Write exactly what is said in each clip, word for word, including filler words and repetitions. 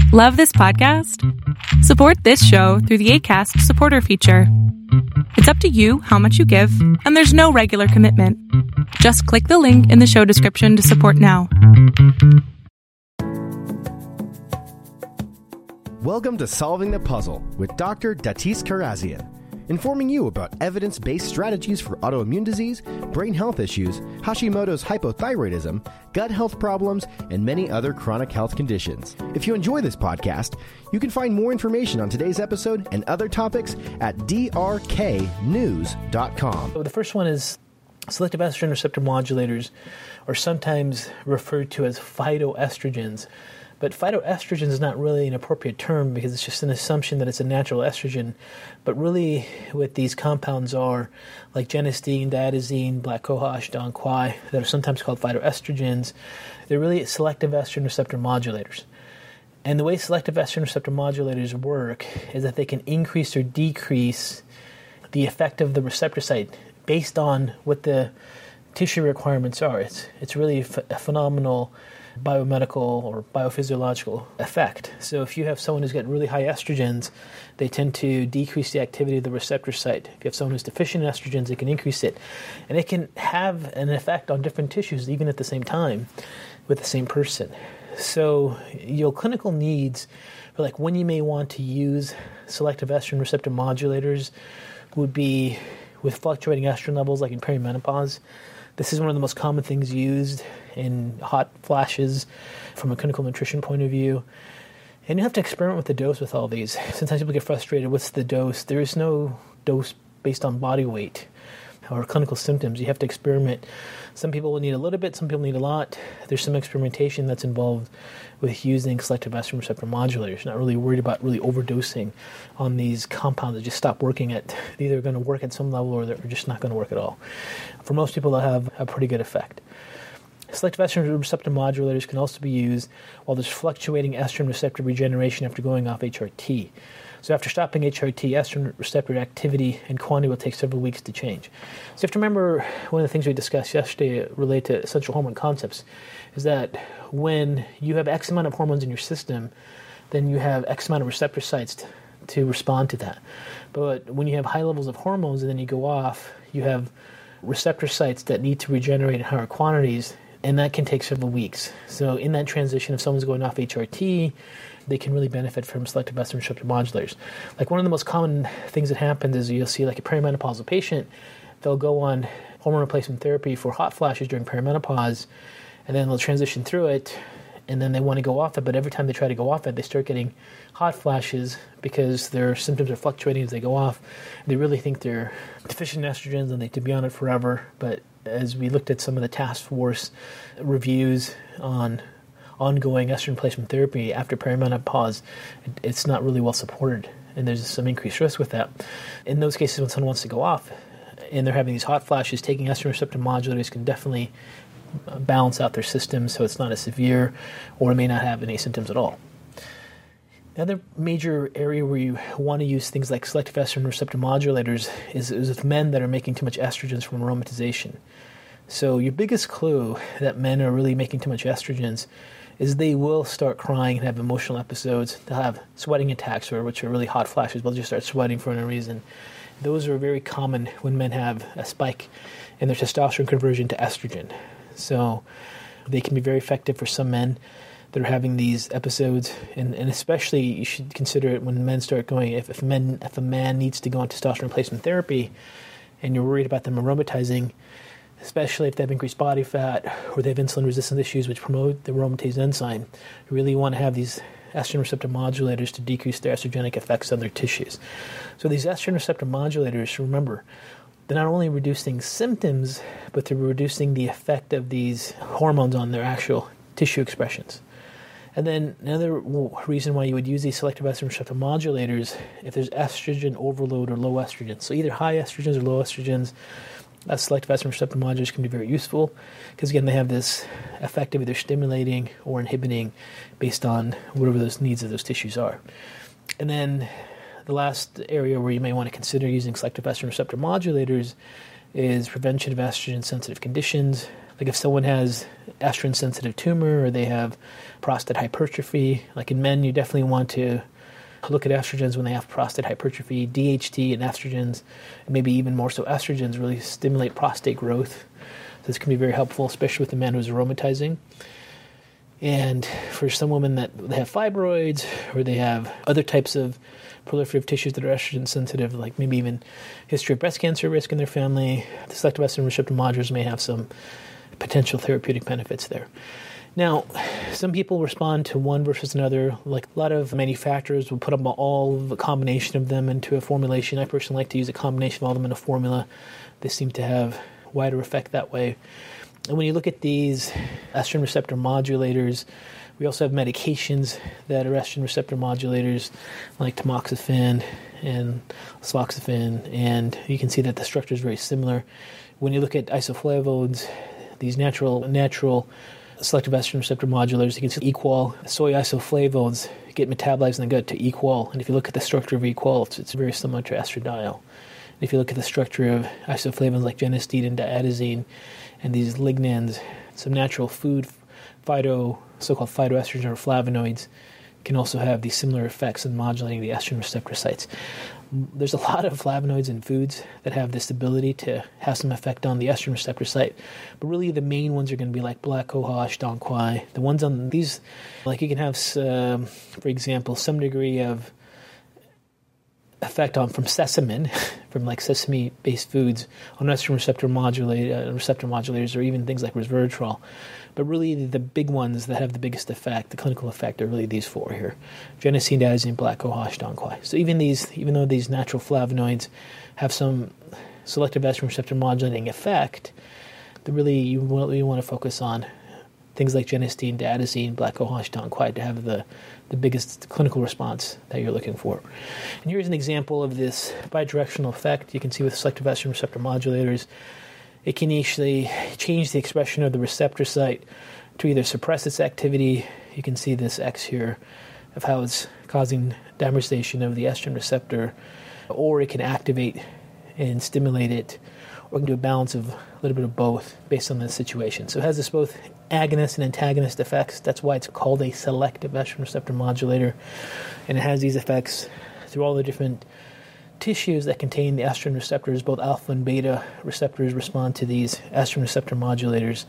Love this podcast? Support this show through the Acast supporter feature. It's up to you how much you give, and there's no regular commitment. Just click the link in the show description to support now. Welcome to Solving the Puzzle with Doctor Datis Karazian, informing you about evidence-based strategies for autoimmune disease, brain health issues, Hashimoto's hypothyroidism, gut health problems, and many other chronic health conditions. If you enjoy this podcast, you can find more information on today's episode and other topics at d r k news dot com. So the first one is selective estrogen receptor modulators, or sometimes referred to as phytoestrogens. But phytoestrogen is not really an appropriate term because it's just an assumption that it's a natural estrogen. But really what these compounds are, like genistein, diazine, black cohosh, Don Quai, that are sometimes called phytoestrogens, they're really selective estrogen receptor modulators. And the way selective estrogen receptor modulators work is that they can increase or decrease the effect of the receptor site based on what the tissue requirements are. It's, it's really a phenomenal biomedical or biophysiological effect. So if you have someone who's got really high estrogens, they tend to decrease the activity of the receptor site. If you have someone who's deficient in estrogens, they can increase it. And it can have an effect on different tissues even at the same time with the same person. So your clinical needs for like when you may want to use selective estrogen receptor modulators would be with fluctuating estrogen levels like in perimenopause. This is one of the most common things used in hot flashes from a clinical nutrition point of view. And you have to experiment with the dose with all these. Sometimes people get frustrated. What's the dose? There is no dose based on body weight or clinical symptoms. You have to experiment. Some people will need a little bit. Some people need a lot. There's some experimentation that's involved with using selective estrogen receptor modulators. Not really worried about really overdosing on these compounds that just stop working at, they're either going to work at some level or they're just not going to work at all. For most people, they'll have a pretty good effect. Selective estrogen receptor modulators can also be used while there's fluctuating estrogen receptor regeneration after going off H R T. So after stopping H R T, estrogen receptor activity and quantity will take several weeks to change. So you have to remember one of the things we discussed yesterday related to essential hormone concepts is that when you have X amount of hormones in your system, then you have X amount of receptor sites to, to respond to that. But when you have high levels of hormones and then you go off, you have receptor sites that need to regenerate in higher quantities, and that can take several weeks. So in that transition, if someone's going off H R T, they can really benefit from selective estrogen receptor modulators. Like one of the most common things that happens is you'll see like a perimenopausal patient, they'll go on hormone replacement therapy for hot flashes during perimenopause, and then they'll transition through it, and then they want to go off it, but every time they try to go off it, they start getting hot flashes because their symptoms are fluctuating as they go off. They really think they're deficient in estrogens and they could be on it forever, but as we looked at some of the task force reviews on ongoing estrogen replacement therapy after perimenopause, it's not really well supported, and there's some increased risk with that. In those cases, when someone wants to go off and they're having these hot flashes, taking estrogen receptor modulators can definitely balance out their system so it's not as severe, or it may not have any symptoms at all. The other major area where you want to use things like selective estrogen receptor modulators is, is with men that are making too much estrogens from aromatization. So your biggest clue that men are really making too much estrogens is they will start crying and have emotional episodes. They'll have sweating attacks, or which are really hot flashes. They'll just start sweating for no reason. Those are very common when men have a spike in their testosterone conversion to estrogen. So they can be very effective for some men that are having these episodes, and, and especially you should consider it when men start going, if, if, men, if a man needs to go on testosterone replacement therapy and you're worried about them aromatizing, especially if they have increased body fat or they have insulin resistance issues which promote the aromatase enzyme, you really want to have these estrogen receptor modulators to decrease their estrogenic effects on their tissues. So these estrogen receptor modulators, remember, they're not only reducing symptoms, but they're reducing the effect of these hormones on their actual tissue expressions. And then another reason why you would use these selective estrogen receptor modulators if there's estrogen overload or low estrogen. So either high estrogens or low estrogens, uh, selective estrogen receptor modulators can be very useful because, again, they have this effect of either stimulating or inhibiting based on whatever those needs of those tissues are. And then the last area where you may want to consider using selective estrogen receptor modulators is prevention of estrogen-sensitive conditions Like if someone has estrogen-sensitive tumor or they have prostate hypertrophy, like in men, you definitely want to look at estrogens when they have prostate hypertrophy. D H T and estrogens, and maybe even more so estrogens, really stimulate prostate growth. So this can be very helpful, especially with the man who's aromatizing. And for some women that they have fibroids or they have other types of proliferative tissues that are estrogen sensitive, like maybe even history of breast cancer risk in their family, the selective estrogen receptor modulators may have some potential therapeutic benefits there. Now, some people respond to one versus another. Like a lot of manufacturers will put up all of a combination of them into a formulation. I personally like to use a combination of all of them in a formula. They seem to have wider effect that way. And when you look at these estrogen receptor modulators, we also have medications that are estrogen receptor modulators, like tamoxifen and Suboxone, and you can see that the structure is very similar. When you look at isoflavones, these natural natural selective estrogen receptor modulators, you can see Equal, soy isoflavones get metabolized in the gut to Equal, and if you look at the structure of Equal, it's, it's very similar to estradiol. And if you look at the structure of isoflavones like genistein and diadazine, and these lignans, some natural food phyto, so-called phytoestrogen or flavonoids, can also have these similar effects in modulating the estrogen receptor sites. There's a lot of flavonoids in foods that have this ability to have some effect on the estrogen receptor site, but really the main ones are going to be like black cohosh, dong quai. The ones on these, like you can have, um, for example, some degree of effect on from sesame, from like sesame-based foods on estrogen receptor modulator, uh, receptor modulators, or even things like resveratrol. But really, the big ones that have the biggest effect, the clinical effect, are really these four here: genistein, diazine, black cohosh, dong quai. So even these, even though these natural flavonoids have some selective estrogen receptor modulating effect, the really you want, you want to focus on things like genistein, diazine, black cohosh, dong quai to have the the biggest clinical response that you're looking for. And here's an example of this bidirectional effect. You can see with selective estrogen receptor modulators, it can actually change the expression of the receptor site to either suppress its activity. You can see this X here of how it's causing dimerization of the estrogen receptor, or it can activate and stimulate it, or it can do a balance of a little bit of both based on the situation. So it has this both agonist and antagonist effects. That's why it's called a selective estrogen receptor modulator. And it has these effects through all the different tissues that contain the estrogen receptors. Both alpha and beta receptors respond to these estrogen receptor modulators.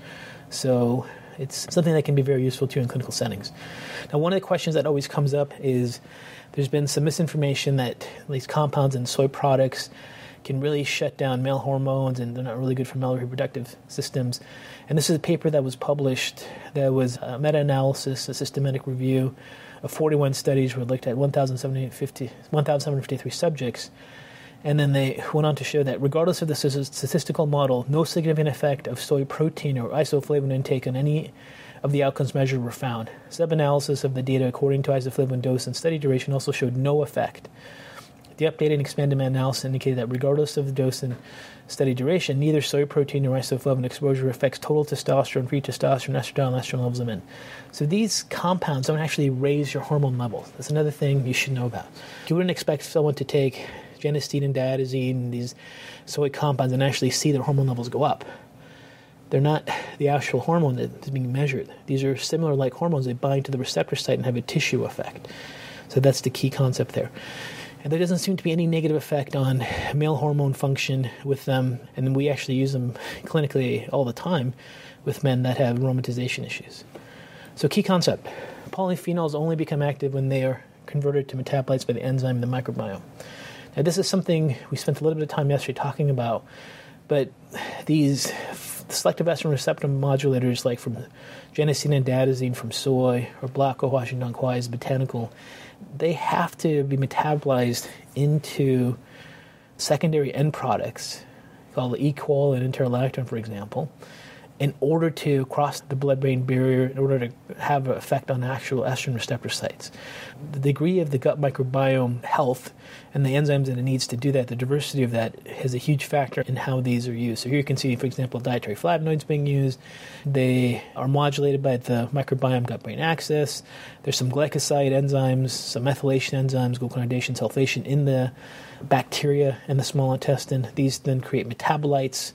So it's something that can be very useful to you in clinical settings. Now, one of the questions that always comes up is there's been some misinformation that these compounds in soy products can really shut down male hormones, and they're not really good for male reproductive systems. And this is a paper that was published that was a meta-analysis, a systematic review of forty-one studies where it looked at one thousand seven hundred fifty-three subjects. And then they went on to show that regardless of the statistical model, no significant effect of soy protein or isoflavone intake on any of the outcomes measured were found. Sub-analysis of the data according to isoflavone dose and study duration also showed no effect. The updated and expanded meta-analysis indicated that regardless of the dose and study duration, neither soy protein nor isoflavone exposure affects total testosterone, free testosterone, estradiol, and estrogen levels in men. So these compounds don't actually raise your hormone levels. That's another thing you should know about. You wouldn't expect someone to take genistein and diazine and these soy compounds and actually see their hormone levels go up. They're not the actual hormone that is being measured. These are similar like hormones. They bind to the receptor site and have a tissue effect. So that's the key concept there. And there doesn't seem to be any negative effect on male hormone function with them, and we actually use them clinically all the time with men that have aromatization issues. So key concept, polyphenols only become active when they are converted to metabolites by the enzyme in the microbiome. Now this is something we spent a little bit of time yesterday talking about, but these selective estrogen receptor modulators like from genistein and diazine from soy or black cohosh and dong quai is botanical, they have to be metabolized into secondary end products called Equal and interlactone, for example, in order to cross the blood-brain barrier, in order to have an effect on actual estrogen receptor sites. The degree of the gut microbiome health and the enzymes that it needs to do that, the diversity of that, has a huge factor in how these are used. So here you can see, for example, dietary flavonoids being used. They are modulated by the microbiome gut-brain axis. There's some glycoside enzymes, some methylation enzymes, glucuronidation, sulfation in the bacteria in the small intestine. These then create metabolites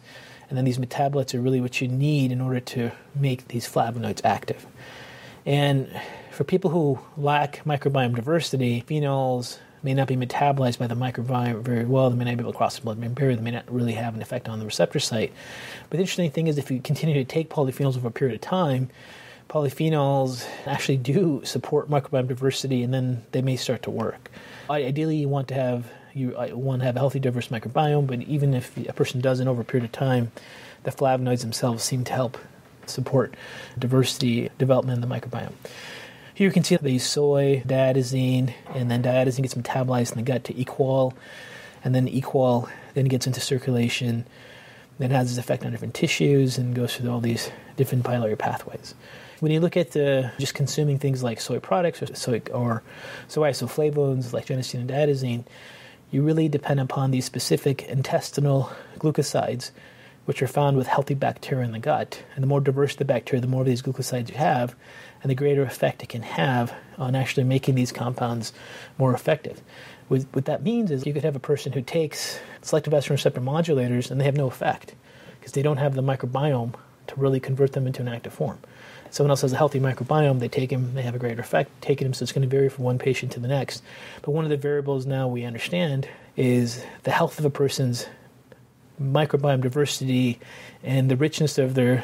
And then these metabolites are really what you need in order to make these flavonoids active. And for people who lack microbiome diversity, phenols may not be metabolized by the microbiome very well. They may not be able to cross the blood-brain barrier. They may not really have an effect on the receptor site. But the interesting thing is if you continue to take polyphenols over a period of time, polyphenols actually do support microbiome diversity, and then they may start to work. Ideally, you want to have you want to have a healthy, diverse microbiome, but even if a person doesn't over a period of time, the flavonoids themselves seem to help support diversity development in the microbiome. Here you can see they use soy, diadazine, and then diadazine gets metabolized in the gut to equol, and then equol then gets into circulation, then has its effect on different tissues and goes through all these different biliary pathways. When you look at the, just consuming things like soy products or soy, or soy isoflavones like genistein and diadazine, you really depend upon these specific intestinal glucosides, which are found with healthy bacteria in the gut. And the more diverse the bacteria, the more of these glucosides you have, and the greater effect it can have on actually making these compounds more effective. What, what that means is you could have a person who takes selective estrogen receptor modulators and they have no effect because they don't have the microbiome to really convert them into an active form. Someone else has a healthy microbiome, they take them, they have a greater effect taking them, so it's going to vary from one patient to the next. But one of the variables now we understand is the health of a person's microbiome diversity and the richness of their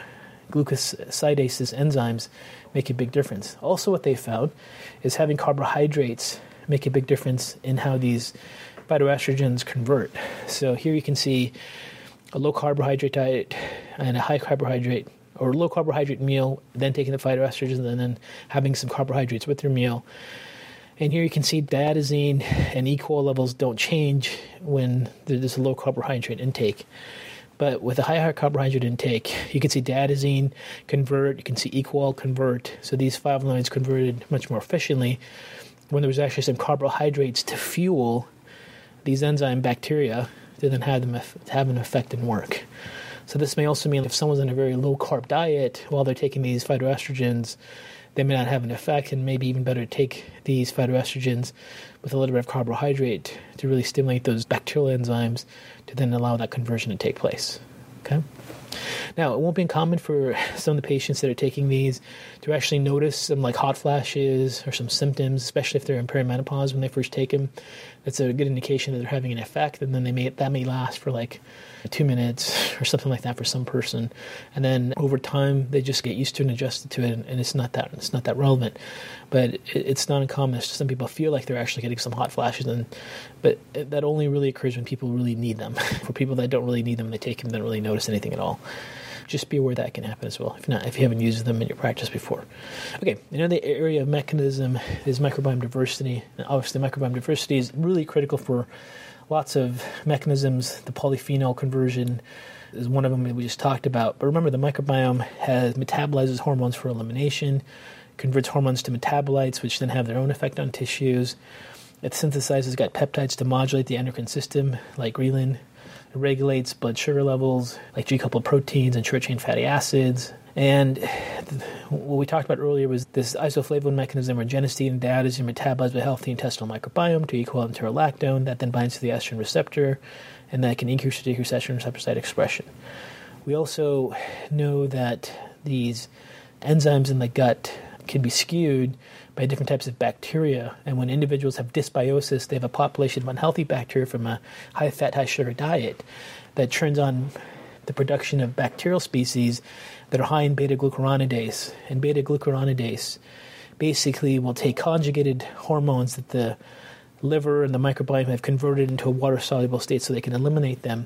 glucosidases enzymes make a big difference. Also what they found is having carbohydrates make a big difference in how these phytoestrogens convert. So here you can see a low carbohydrate diet and a high carbohydrate or low carbohydrate meal, then taking the phytoestrogens and then having some carbohydrates with your meal. And here you can see diadazine and equol levels don't change when there's a low carbohydrate intake. But with a higher carbohydrate intake, you can see diadazine convert, you can see equol convert. So these flavonoids converted much more efficiently when there was actually some carbohydrates to fuel these enzyme bacteria to then have them have an effect and work. So this may also mean if someone's on a very low-carb diet while they're taking these phytoestrogens, they may not have an effect, and maybe even better to take these phytoestrogens with a little bit of carbohydrate to really stimulate those bacterial enzymes to then allow that conversion to take place. Okay? Now, it won't be uncommon for some of the patients that are taking these to actually notice some like hot flashes or some symptoms, especially if they're in perimenopause when they first take them. That's a good indication that they're having an effect, and then they may that may last for like two minutes or something like that for some person, and then over time they just get used to it and adjusted to it, and, and it's not that it's not that relevant. But it, it's not uncommon. Some people feel like they're actually getting some hot flashes, and but it, that only really occurs when people really need them. For people that don't really need them, they take them, they don't really notice anything at all. Just be aware that can happen as well, if not, if you haven't used them in your practice before. Okay, another area of mechanism is microbiome diversity. And obviously, microbiome diversity is really critical for lots of mechanisms. The polyphenol conversion is one of them that we just talked about. But remember, the microbiome has metabolizes hormones for elimination, converts hormones to metabolites, which then have their own effect on tissues. It synthesizes gut peptides to modulate the endocrine system, like ghrelin. It regulates blood sugar levels, like G-coupled proteins and short-chain fatty acids. And what we talked about earlier was this isoflavone mechanism where genistein and diadazine are metabolized by a healthy intestinal microbiome to equal enterolactone that then binds to the estrogen receptor, and that can increase or decrease estrogen receptor site expression. We also know that these enzymes in the gut can be skewed by different types of bacteria, and when individuals have dysbiosis, they have a population of unhealthy bacteria from a high-fat, high-sugar diet that turns on the production of bacterial species that are high in beta-glucuronidase. And beta-glucuronidase basically will take conjugated hormones that the liver and the microbiome have converted into a water-soluble state so they can eliminate them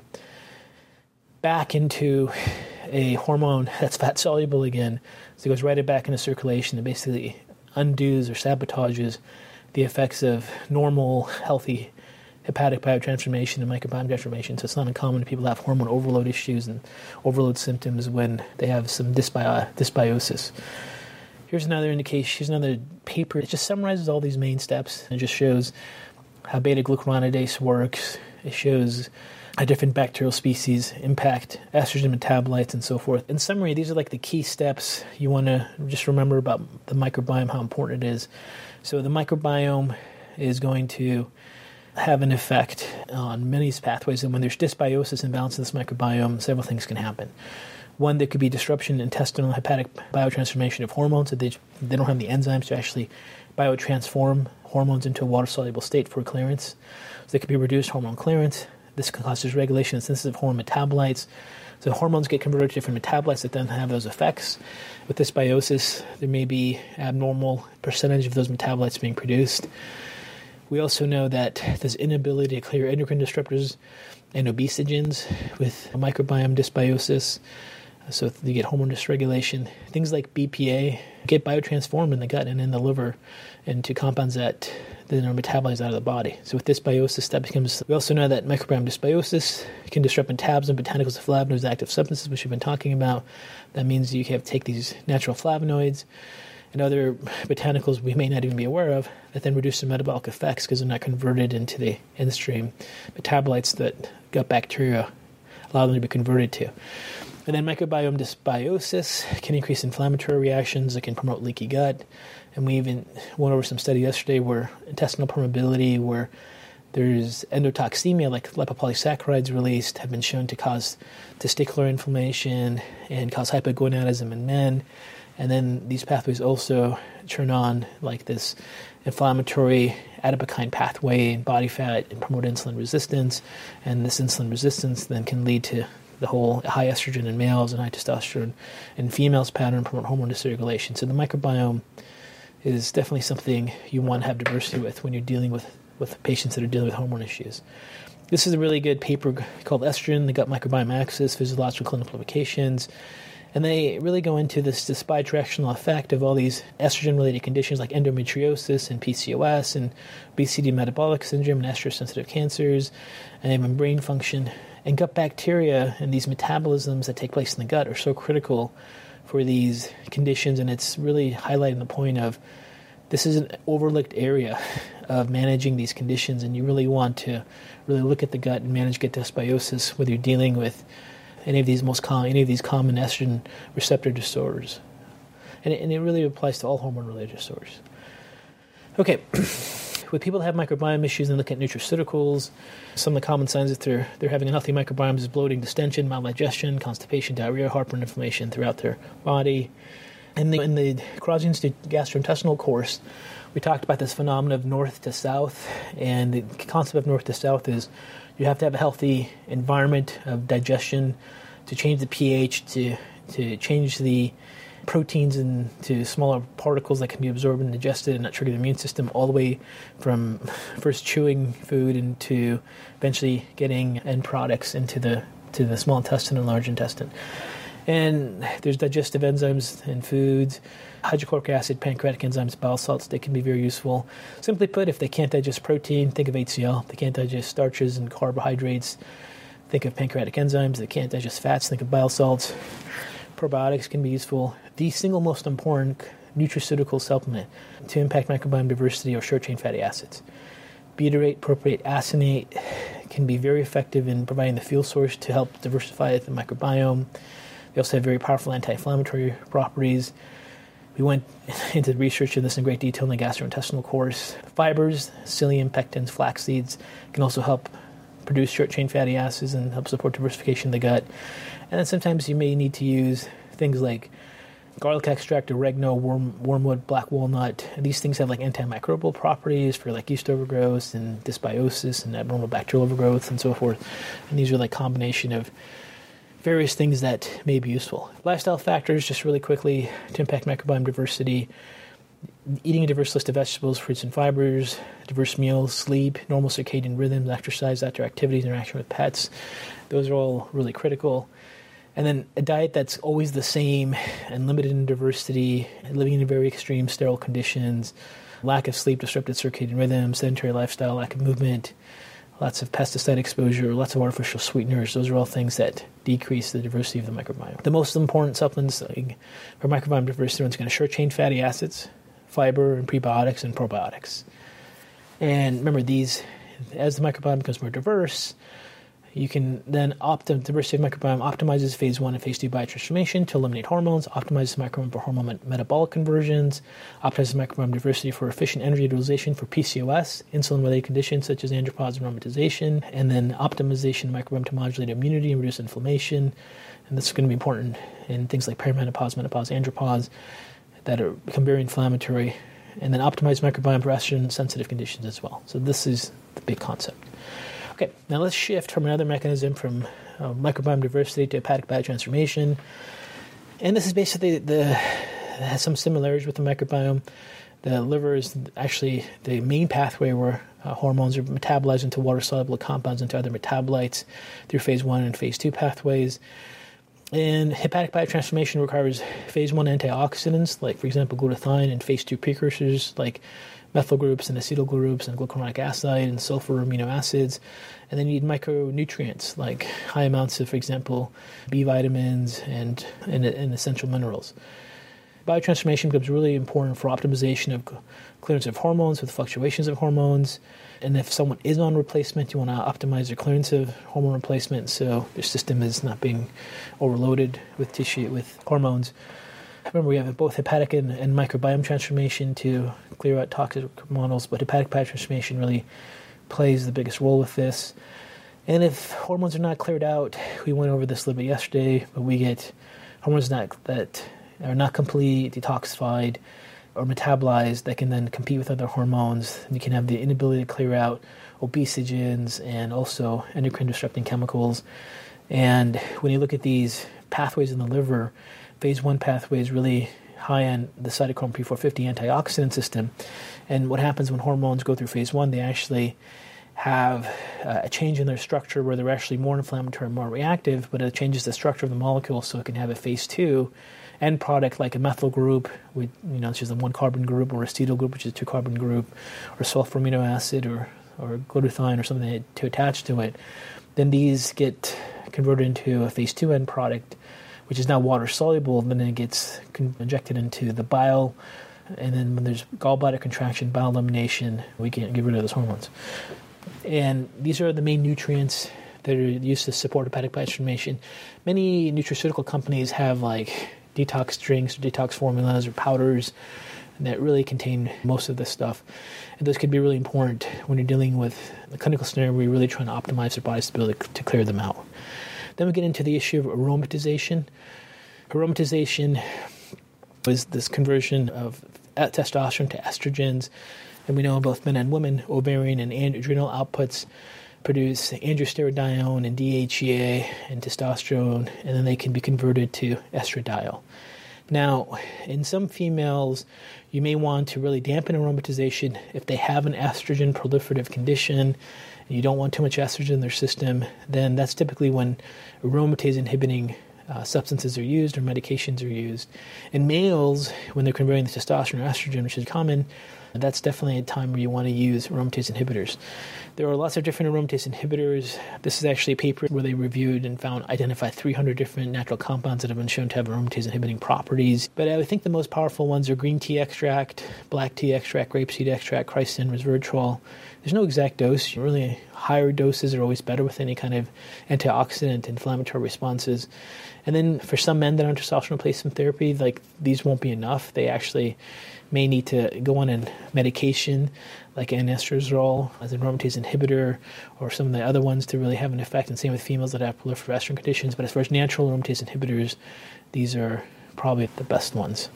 back into a hormone that's fat-soluble again. So it goes right back into circulation and basically undoes or sabotages the effects of normal, healthy hepatic biotransformation and microbiome deformation. So it's not uncommon for people to have hormone overload issues and overload symptoms when they have some dysbio- dysbiosis. Here's another indication. Here's another paper. It just summarizes all these main steps and it just shows how beta-glucuronidase works. It shows how different bacterial species impact estrogen metabolites and so forth. In summary, these are like the key steps you want to just remember about the microbiome, how important it is. So the microbiome is going to have an effect on many pathways. And when there's dysbiosis and imbalance of this microbiome, several things can happen. One, there could be disruption in intestinal hepatic biotransformation of hormones. That they, they don't have the enzymes to actually biotransform hormones into a water-soluble state for clearance. So there could be reduced hormone clearance. This can cause dysregulation and synthesis of hormone metabolites. So hormones get converted to different metabolites that then have those effects. With dysbiosis, there may be abnormal percentage of those metabolites being produced. We also know that there's inability to clear endocrine disruptors and obesogens with microbiome dysbiosis. So you get hormone dysregulation. Things like B P A get biotransformed in the gut and in the liver into compounds that then are metabolized out of the body. So with dysbiosis, that becomes... We also know that microbiome dysbiosis can disrupt metabolism, botanicals, flavonoids, active substances, which we've been talking about. That means you have to take these natural flavonoids and other botanicals we may not even be aware of that then reduce their metabolic effects because they're not converted into the in-stream metabolites that gut bacteria allow them to be converted to. And then microbiome dysbiosis can increase inflammatory reactions. It can promote leaky gut. And we even went over some study yesterday where intestinal permeability, where there's endotoxemia, like lipopolysaccharides released, have been shown to cause testicular inflammation and cause hypogonadism in men. And then these pathways also turn on like this inflammatory adipokine pathway in body fat and promote insulin resistance. And this insulin resistance then can lead to the whole high estrogen in males and high testosterone in females pattern, promote hormone dysregulation. So the microbiome is definitely something you want to have diversity with when you're dealing with, with patients that are dealing with hormone issues. This is a really good paper called Estrogen, the Gut Microbiome Axis, Physiological Clinical Applications. And they really go into this, this bidirectional effect of all these estrogen-related conditions like endometriosis and P C O S and obesity, metabolic syndrome, and estrogen-sensitive cancers, and even brain function. And gut bacteria and these metabolisms that take place in the gut are so critical for these conditions, and it's really highlighting the point of this is an overlooked area of managing these conditions, and you really want to really look at the gut and manage gut dysbiosis, whether you're dealing with any of these most common, any of these common estrogen receptor disorders. And it, and it really applies to all hormone-related disorders. Okay. With people that have microbiome issues and look at nutraceuticals, some of the common signs that they're they're having unhealthy microbiome is bloating, distension, maldigestion, constipation, diarrhea, heartburn, inflammation throughout their body. And in the, the Karazi Institute gastrointestinal course, we talked about this phenomenon of north to south, and the concept of north to south is you have to have a healthy environment of digestion to change the pH, to to change the proteins into smaller particles that can be absorbed and digested and not trigger the immune system, all the way from first chewing food into eventually getting end products into the to the small intestine and large intestine. And there's digestive enzymes in foods, hydrochloric acid, pancreatic enzymes, bile salts. They can be very useful. Simply put, if they can't digest protein, think of H C L. If they can't digest starches and carbohydrates, think of pancreatic enzymes. If they can't digest fats, think of bile salts. Probiotics can be useful. The single most important nutraceutical supplement to impact microbiome diversity are short-chain fatty acids. Butyrate, propionate, acinate can be very effective in providing the fuel source to help diversify the microbiome. They also have very powerful anti-inflammatory properties. We went into the research of this in great detail in the gastrointestinal course. Fibers, psyllium, pectins, flax seeds can also help produce short-chain fatty acids and help support diversification of the gut. And then sometimes you may need to use things like garlic extract, oregano, worm, wormwood, black walnut. And these things have like antimicrobial properties for like yeast overgrowth and dysbiosis and abnormal bacterial overgrowth and so forth. And these are like combination of various things that may be useful. Lifestyle factors, just really quickly, to impact microbiome diversity. Eating a diverse list of vegetables, fruits, and fibers, diverse meals, sleep, normal circadian rhythms, exercise, outdoor activities, interaction with pets. Those are all really critical. And then a diet that's always the same and limited in diversity, living in very extreme sterile conditions, lack of sleep, disrupted circadian rhythm, sedentary lifestyle, lack of movement, lots of pesticide exposure, lots of artificial sweeteners. Those are all things that decrease the diversity of the microbiome. The most important supplements for microbiome diversity are going to short-chain fatty acids, fiber, and prebiotics and probiotics. And remember, these, as the microbiome becomes more diverse, You can then optim diversity of microbiome optimizes phase one and phase two biotransformation to eliminate hormones, optimizes microbiome for hormone met- metabolic conversions, optimizes microbiome diversity for efficient energy utilization for P C O S, insulin-related conditions such as andropause and aromatization, and then optimization of microbiome to modulate immunity and reduce inflammation. And this is going to be important in things like perimenopause, menopause, andropause that are, become very inflammatory. And then optimize microbiome for estrogen-sensitive conditions as well. So this is the big concept. Okay, now let's shift from another mechanism from uh, microbiome diversity to hepatic biotransformation. And this is basically the, it has some similarities with the microbiome. The liver is actually the main pathway where uh, hormones are metabolized into water-soluble compounds into other metabolites through phase one and phase two pathways. And hepatic biotransformation requires phase one antioxidants, like, for example, glutathione, and phase two precursors, like methyl groups and acetyl groups and glucuronic acid and sulfur amino acids. And then you need micronutrients, like high amounts of, for example, B vitamins and, and, and essential minerals. Biotransformation becomes really important for optimization of clearance of hormones with fluctuations of hormones. And if someone is on replacement, you want to optimize their clearance of hormone replacement so their system is not being overloaded with tissue, with hormones. Remember, we have both hepatic and, and microbiome transformation to clear out toxic hormonals, but hepatic biotransformation really plays the biggest role with this. And if hormones are not cleared out, we went over this a little bit yesterday, but we get hormones not, that are not completely detoxified or metabolized that can then compete with other hormones. And you can have the inability to clear out obesogens and also endocrine disrupting chemicals. And when you look at these pathways in the liver, phase one pathway is really high on the cytochrome P four fifty antioxidant system. And what happens when hormones go through phase one, they actually have uh, a change in their structure where they're actually more inflammatory, more reactive, but it changes the structure of the molecule so it can have a phase two end product like a methyl group, with, you know, which is a one carbon group, or acetyl group, which is a two carbon group, or sulfur amino acid, or, or glutathione, or something to attach to it. Then these get converted into a phase two end product, which is now water soluble, and then it gets injected into the bile. And then when there's gallbladder contraction, bile elimination, we can get rid of those hormones. And these are the main nutrients that are used to support hepatic biotransformation. Many nutraceutical companies have like detox drinks or detox formulas or powders that really contain most of this stuff. And those could be really important when you're dealing with a clinical scenario where you're really trying to optimize their body's ability to clear them out. Then we get into the issue of aromatization. Aromatization is this conversion of testosterone to estrogens. And we know both men and women, ovarian and adrenal outputs produce androstenedione and D H E A and testosterone, and then they can be converted to estradiol. Now, in some females, you may want to really dampen aromatization if they have an estrogen proliferative condition, and you don't want too much estrogen in their system. Then that's typically when aromatase inhibiting uh, substances are used or medications are used. In males, when they're converting the testosterone or estrogen, which is common, that's definitely a time where you want to use aromatase inhibitors. There are lots of different aromatase inhibitors. This is actually a paper where they reviewed and found, identified three hundred different natural compounds that have been shown to have aromatase inhibiting properties. But I think the most powerful ones are green tea extract, black tea extract, grapeseed extract, chrysin, resveratrol. There's no exact dose. Really, higher doses are always better with any kind of antioxidant inflammatory responses. And then for some men that are on testosterone replacement therapy, like these won't be enough. They actually may need to go on a medication like anastrozole as an aromatase inhibitor, or some of the other ones to really have an effect. And same with females that have proliferative estrogen conditions. But as far as natural aromatase inhibitors, these are probably the best ones.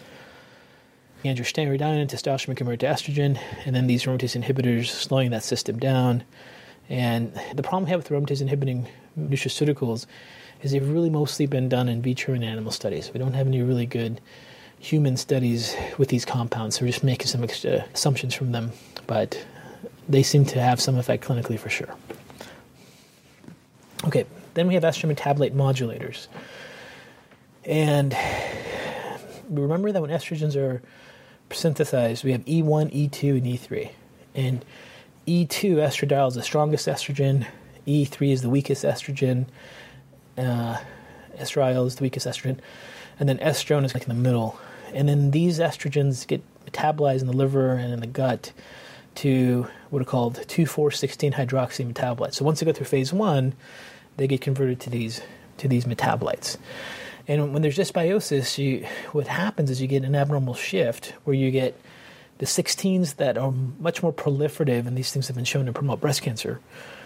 Androstenedione and testosterone convert to estrogen, and then these aromatase inhibitors slowing that system down. And the problem we have with aromatase inhibiting nutraceuticals is they've really mostly been done in vitro and animal studies. We don't have any really good human studies with these compounds, so we're just making some extra assumptions from them, but they seem to have some effect clinically for sure. Okay, then we have estrogen metabolite modulators. And remember that when estrogens are synthesized, we have E one, E two, and E three. And E two, estradiol, is the strongest estrogen. E three is the weakest estrogen. Uh, estradiol is the weakest estrogen. And then estrone is like in the middle. And then these estrogens get metabolized in the liver and in the gut to what are called two four sixteen hydroxy metabolites. So once they go through phase one, they get converted to these to these metabolites. And when there's dysbiosis, you, what happens is you get an abnormal shift where you get the sixteens that are much more proliferative, and these things have been shown to promote breast cancer.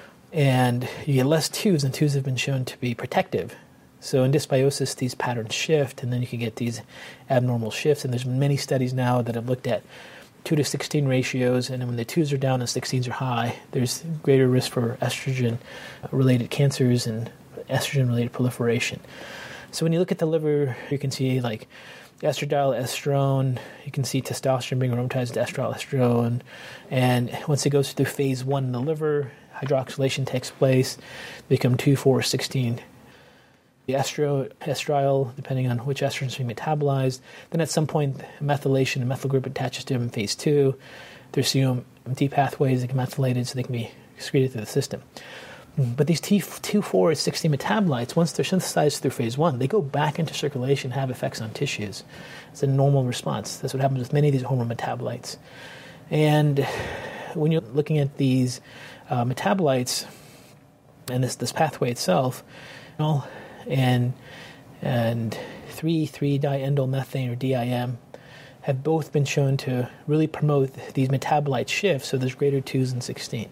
And you get less twos, and twos have been shown to be protective. So in dysbiosis, these patterns shift, and then you can get these abnormal shifts. And there's many studies now that have looked at two to sixteen ratios, and when the twos are down and sixteens are high, there's greater risk for estrogen-related cancers and estrogen-related proliferation. So when you look at the liver, you can see like estradiol, estrone, you can see testosterone being aromatized to estradiol, estrone, and once it goes through phase one in the liver, hydroxylation takes place, become two four sixteen. The estro, estriol, depending on which estrogens being metabolized. Then at some point, methylation and methyl group attaches to them in phase two. There's C O M T pathways that get methylated so they can be excreted through the system. But these T two four sixteen metabolites, once they're synthesized through phase one, they go back into circulation and have effects on tissues. It's a normal response. That's what happens with many of these hormone metabolites. And when you're looking at these uh, metabolites and this, this pathway itself, you know, and and three three diindolylmethane or D I M have both been shown to really promote these metabolite shifts, so there's greater twos and sixteen.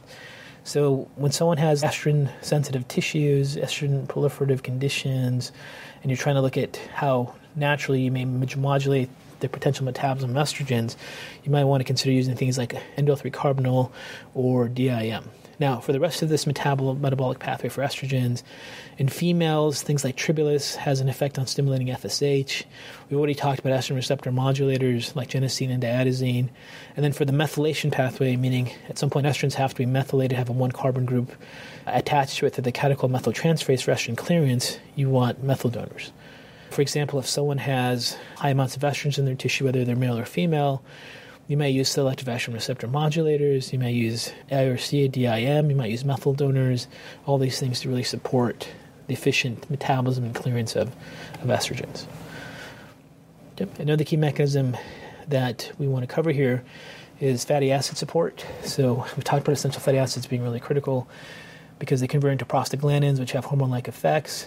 So when someone has estrogen-sensitive tissues, estrogen proliferative conditions, and you're trying to look at how naturally you may modulate the potential metabolism of estrogens, you might want to consider using things like indole three carbinol or D I M. Now, for the rest of this metabol- metabolic pathway for estrogens, in females, things like Tribulus has an effect on stimulating F S H. We've already talked about estrogen receptor modulators like genistein and diadazine. And then for the methylation pathway, meaning at some point estrogens have to be methylated, have a one carbon group attached to it through the catechol methyltransferase for estrogen clearance, you want methyl donors. For example, if someone has high amounts of estrogens in their tissue, whether they're male or female, you may use selective estrogen receptor modulators, you may use I R C A D I M, you might use methyl donors, all these things to really support the efficient metabolism and clearance of, of estrogens. Yep. Another key mechanism that we want to cover here is fatty acid support. So we've talked about essential fatty acids being really critical because they convert into prostaglandins, which have hormone-like effects.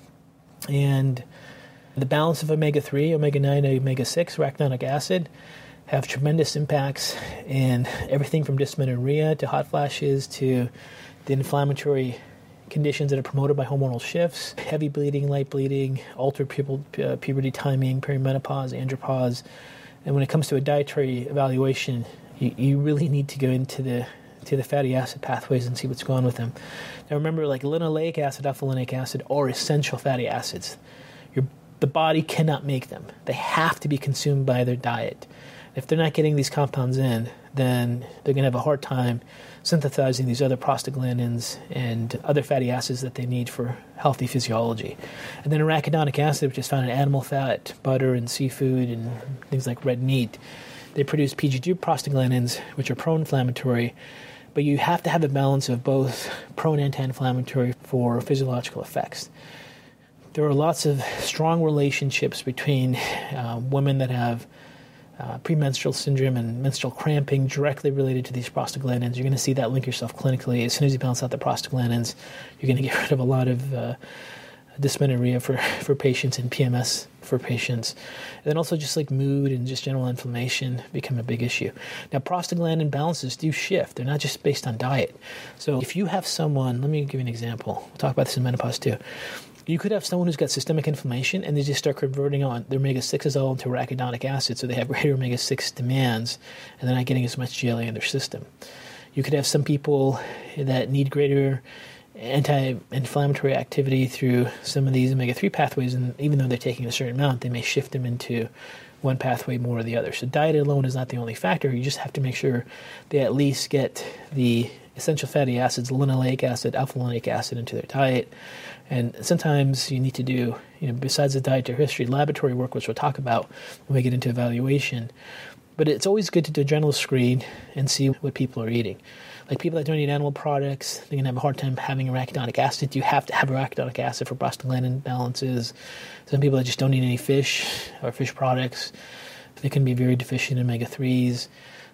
And the balance of omega three, omega nine, omega six, arachidonic acid, have tremendous impacts in everything from dysmenorrhea to hot flashes to the inflammatory conditions that are promoted by hormonal shifts, heavy bleeding, light bleeding, altered pu- uh, puberty timing, perimenopause, andropause. And when it comes to a dietary evaluation, you, you really need to go into the to the fatty acid pathways and see what's going on with them. Now remember, like linoleic acid, alpha-linoleic acid are essential fatty acids. Your, the body cannot make them. They have to be consumed by their diet. If they're not getting these compounds in, then they're going to have a hard time synthesizing these other prostaglandins and other fatty acids that they need for healthy physiology. And then arachidonic acid, which is found in animal fat, butter, and seafood, and things like red meat, they produce P G two prostaglandins, which are pro-inflammatory, but you have to have a balance of both pro and anti-inflammatory for physiological effects. There are lots of strong relationships between uh, women that have Uh, premenstrual syndrome and menstrual cramping directly related to these prostaglandins. You're going to see that link yourself clinically. As soon as you balance out the prostaglandins, you're going to get rid of a lot of uh, dysmenorrhea for, for patients and P M S for patients. And then also just like mood and just general inflammation become a big issue. Now, prostaglandin balances do shift. They're not just based on diet. So if you have someone, let me give you an example. We'll talk about this in menopause too. You could have someone who's got systemic inflammation and they just start converting on their omega sixes all into arachidonic acid, so they have greater omega six demands and they're not getting as much G L A in their system. You could have some people that need greater anti-inflammatory activity through some of these omega three pathways, and even though they're taking a certain amount, they may shift them into one pathway more or the other. So diet alone is not the only factor. You just have to make sure they at least get the essential fatty acids, linoleic acid, alpha-linoleic acid into their diet. And sometimes you need to do, you know, besides the dietary history, laboratory work, which we'll talk about when we get into evaluation. But it's always good to do a general screen and see what people are eating. Like people that don't eat animal products, they're going to have a hard time having arachidonic acid. You have to have arachidonic acid for prostaglandin balances. Some people that just don't eat any fish or fish products, they can be very deficient in omega threes.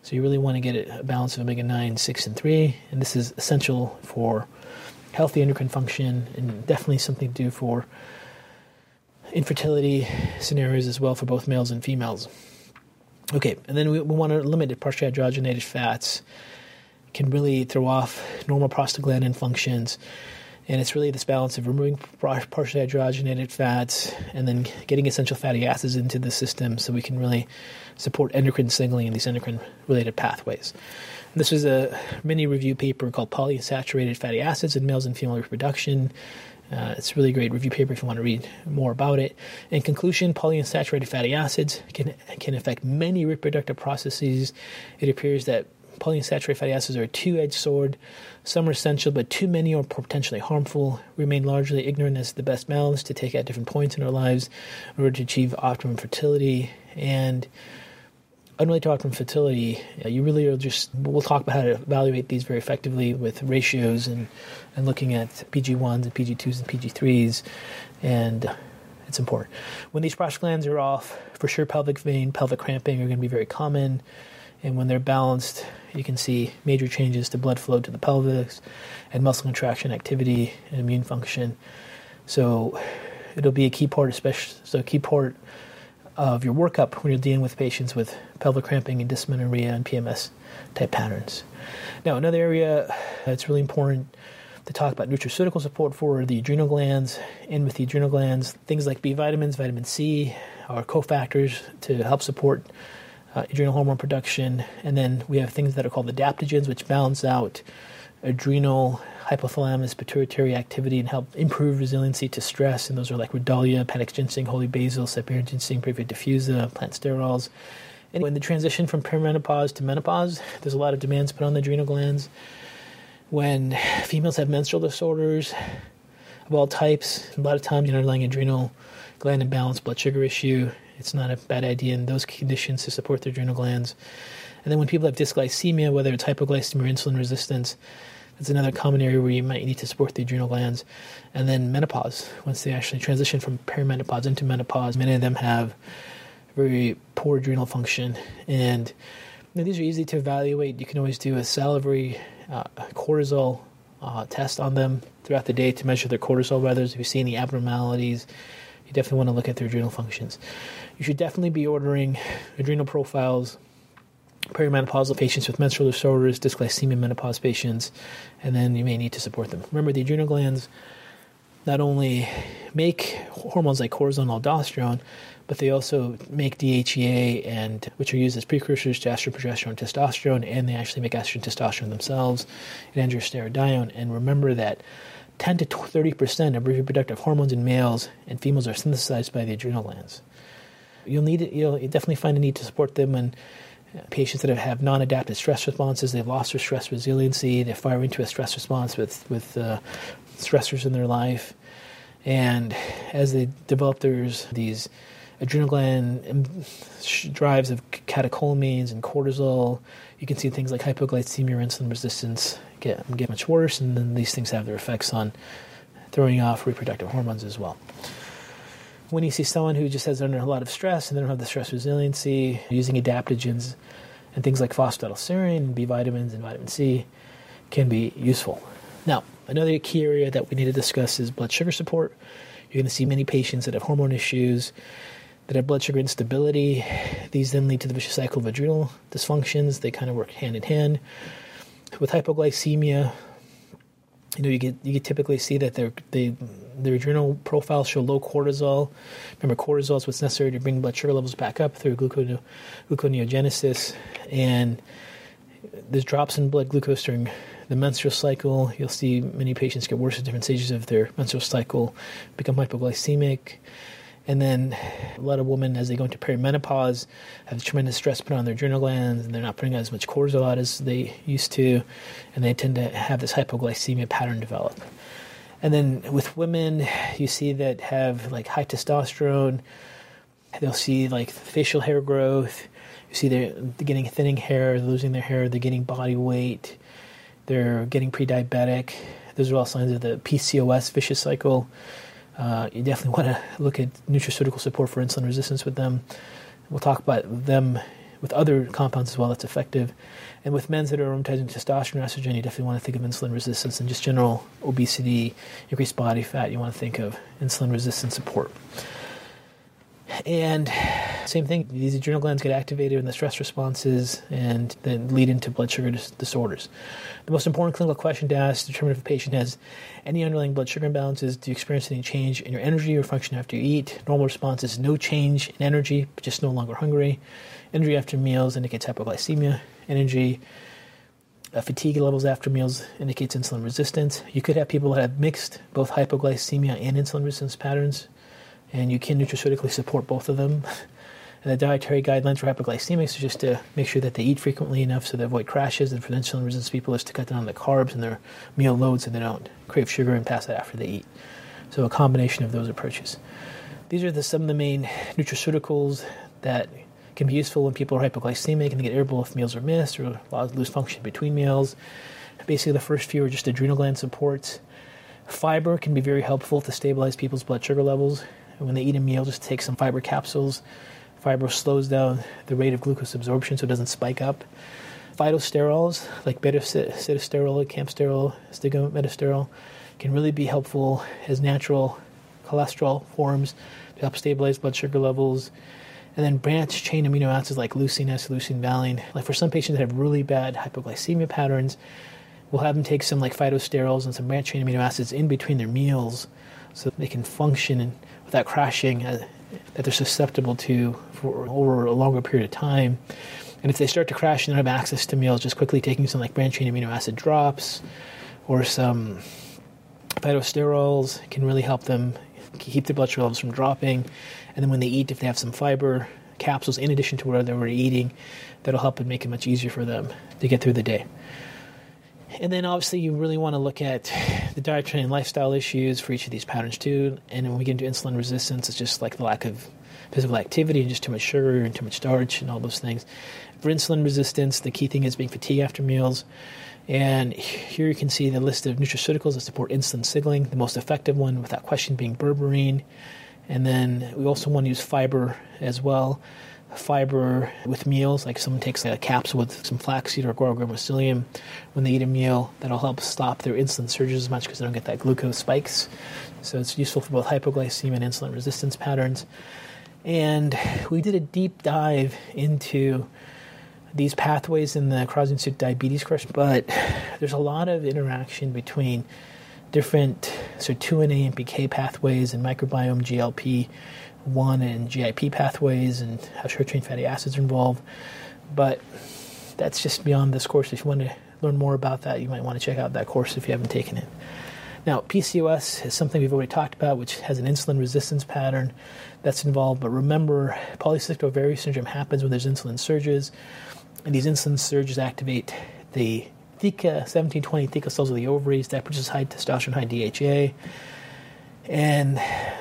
So you really want to get a balance of omega nine, six, and three, and this is essential for healthy endocrine function and definitely something to do for infertility scenarios as well for both males and females. Okay, and then we, we want to limit partially hydrogenated fats. Can really throw off normal prostaglandin functions, and it's really this balance of removing partially hydrogenated fats and then getting essential fatty acids into the system so we can really support endocrine signaling in these endocrine-related pathways. And this was a mini-review paper called Polyunsaturated Fatty Acids in Males and Female Reproduction. Uh, it's a really great review paper if you want to read more about it. In conclusion, polyunsaturated fatty acids can can affect many reproductive processes. It appears that polyunsaturated fatty acids are a two-edged sword. Some are essential, but too many are potentially harmful. We remain largely ignorant as to the best balance to take at different points in our lives in order to achieve optimum fertility. And unrelated to optimum fertility, you really are just, we'll talk about how to evaluate these very effectively with ratios and, and looking at P G ones and P G twos and P G threes, and it's important. When these prostaglandins are off, for sure pelvic vein, pelvic cramping are going to be very common. And when they're balanced, you can see major changes to blood flow to the pelvis and muscle contraction activity and immune function. So it'll be a key part, especially so a key part of your workup when you're dealing with patients with pelvic cramping and dysmenorrhea and P M S type patterns. Now, another area that's really important to talk about nutraceutical support for the adrenal glands. And with the adrenal glands, things like B vitamins, vitamin C are cofactors to help support Uh, adrenal hormone production. And then we have things that are called adaptogens, which balance out adrenal, hypothalamus, pituitary activity and help improve resiliency to stress. And those are like Redalia, Panax ginseng, holy basil, Cyperior ginseng, Previa diffusa, plant sterols. And when the transition from perimenopause to menopause, there's a lot of demands put on the adrenal glands. When females have menstrual disorders of all types, a lot of times, you know, underlying adrenal gland imbalance, blood sugar issue, it's not a bad idea in those conditions to support the adrenal glands. And then when people have dysglycemia, whether it's hypoglycemia or insulin resistance, that's another common area where you might need to support the adrenal glands. And then menopause, once they actually transition from perimenopause into menopause, many of them have very poor adrenal function. And you know, these are easy to evaluate. You can always do a salivary uh, cortisol uh, test on them throughout the day to measure their cortisol levels. If you see any abnormalities, you definitely want to look at their adrenal functions. You should definitely be ordering adrenal profiles, perimenopausal patients with menstrual disorders, dysglycemia, menopause patients, and then you may need to support them. Remember, the adrenal glands not only make hormones like cortisol and aldosterone, but they also make D H E A, and which are used as precursors to estrogen, progesterone, and testosterone, and they actually make estrogen, testosterone themselves, and androstenedione. And remember that ten to thirty percent of reproductive hormones in males and females are synthesized by the adrenal glands. You'll need it, you'll definitely find a need to support them when patients that have non-adaptive stress responses, they've lost their stress resiliency, they fire into a stress response with, with uh, stressors in their life. And as they develop there's these adrenal gland drives of catecholamines and cortisol, you can see things like hypoglycemia or insulin resistance get, get much worse, and then these things have their effects on throwing off reproductive hormones as well. When you see someone who just has under a lot of stress and they don't have the stress resiliency, using adaptogens and things like phosphatidylserine, B vitamins, and vitamin C can be useful. Now, another key area that we need to discuss is blood sugar support. You're going to see many patients that have hormone issues, that have blood sugar instability. These then lead to the vicious cycle of adrenal dysfunctions. They kind of work hand in hand. With hypoglycemia, you know, you get you get typically see that their they their adrenal profiles show low cortisol. Remember, cortisol is what's necessary to bring blood sugar levels back up through glucone- gluconeogenesis, and there's drops in blood glucose during the menstrual cycle. You'll see many patients get worse at different stages of their menstrual cycle, become hypoglycemic. And then a lot of women, as they go into perimenopause, have tremendous stress put on their adrenal glands, and they're not putting as much cortisol out as they used to, and they tend to have this hypoglycemia pattern develop. And then with women, you see that have like high testosterone, they'll see like facial hair growth, you see they're, they're getting thinning hair, they're losing their hair, they're getting body weight, they're getting pre-diabetic. Those are all signs of the P C O S vicious cycle. Uh, you definitely want to look at nutraceutical support for insulin resistance with them. We'll talk about them with other compounds as well that's effective. And with men that are aromatizing testosterone, estrogen, you definitely want to think of insulin resistance, and just general obesity, increased body fat, you want to think of insulin resistance support. And same thing, these adrenal glands get activated in the stress responses and then lead into blood sugar dis- disorders. The most important clinical question to ask to determine if a patient has any underlying blood sugar imbalances: do you experience any change in your energy or function after you eat? Normal response is no change in energy, but just no longer hungry. Energy after meals indicates hypoglycemia. Energy uh, fatigue levels after meals indicates insulin resistance. You could have people that have mixed both hypoglycemia and insulin resistance patterns, and you can nutraceutically support both of them. And the dietary guidelines for hypoglycemics are just to make sure that they eat frequently enough so they avoid crashes, and for the insulin resistant people is to cut down on the carbs in their meal load so they don't crave sugar and pass that after they eat. So a combination of those approaches. These are the, some of the main nutraceuticals that can be useful when people are hypoglycemic and they get irritable if meals are missed or lose function between meals. Basically, the first few are just adrenal gland supports. Fiber can be very helpful to stabilize people's blood sugar levels. And when they eat a meal, just take some fiber capsules. Fiber slows down the rate of glucose absorption so it doesn't spike up. Phytosterols like beta-sitosterol, campsterol, stigometasterol can really be helpful as natural cholesterol forms to help stabilize blood sugar levels. And then branched chain amino acids like leucine, S-leucine, valine. Like for some patients that have really bad hypoglycemia patterns, we'll have them take some like phytosterols and some branched chain amino acids in between their meals so they can function and without crashing, uh, that they're susceptible to for over a longer period of time. And if they start to crash and don't have access to meals, just quickly taking some like branched chain amino acid drops or some phytosterols can really help them keep their blood sugar levels from dropping. And then when they eat, if they have some fiber capsules in addition to what they're already eating, that'll help and make it much easier for them to get through the day. And then obviously you really want to look at the dietary and lifestyle issues for each of these patterns too. And when we get into insulin resistance, it's just like the lack of physical activity and just too much sugar and too much starch and all those things. For insulin resistance, the key thing is being fatigued after meals. And here you can see the list of nutraceuticals that support insulin signaling. The most effective one, without question, being berberine. And then we also want to use fiber as well. Fiber with meals, like someone takes a capsule with some flaxseed or guar mycelium when they eat a meal, that'll help stop their insulin surges as much because they don't get that glucose spikes. So it's useful for both hypoglycemia and insulin resistance patterns. And we did a deep dive into these pathways in the Crosby Institute Diabetes course, but there's a lot of interaction between different sirtuin A M P K pathways and microbiome G L P one and G I P pathways and how short-chain fatty acids are involved. But that's just beyond this course. If you want to learn more about that, you might want to check out that course if you haven't taken it. Now, P C O S is something we've already talked about, which has an insulin resistance pattern that's involved. But remember, polycystic ovarian syndrome happens when there's insulin surges, and these insulin surges activate the theca, seventeen twenty theca cells of the ovaries that produces high testosterone, high D H A. And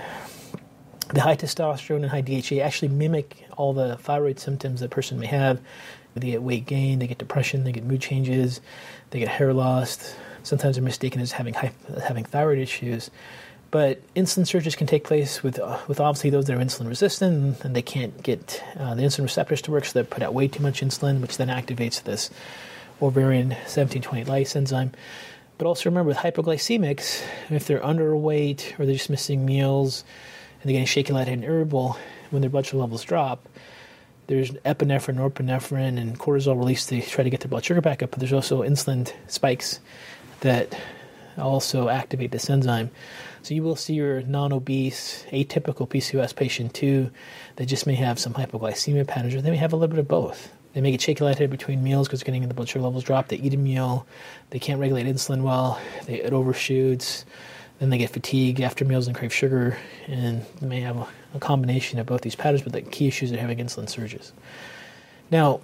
the high testosterone and high D H A actually mimic all the thyroid symptoms that a person may have. They get weight gain, they get depression, they get mood changes, they get hair loss. Sometimes they're mistaken as having having thyroid issues. But insulin surges can take place with uh, with obviously those that are insulin resistant, and they can't get uh, the insulin receptors to work, so they put out way too much insulin, which then activates this ovarian seventeen twenty lyase enzyme. But also remember, with hypoglycemics, if they're underweight or they're just missing meals and they're getting shaky, lightheaded, and irritable, when their blood sugar levels drop, there's epinephrine, norepinephrine, and cortisol released to try to get their blood sugar back up, but there's also insulin spikes that also activate this enzyme. So you will see your non-obese, atypical P C O S patient too that just may have some hypoglycemia patterns, or they may have a little bit of both. They may get shaky lightheaded between meals because getting the blood sugar levels drop. They eat a meal, they can't regulate insulin well, they, it overshoots, then they get fatigue after meals and crave sugar, and they may have a, a combination of both these patterns, but the key issues are having insulin surges. Now,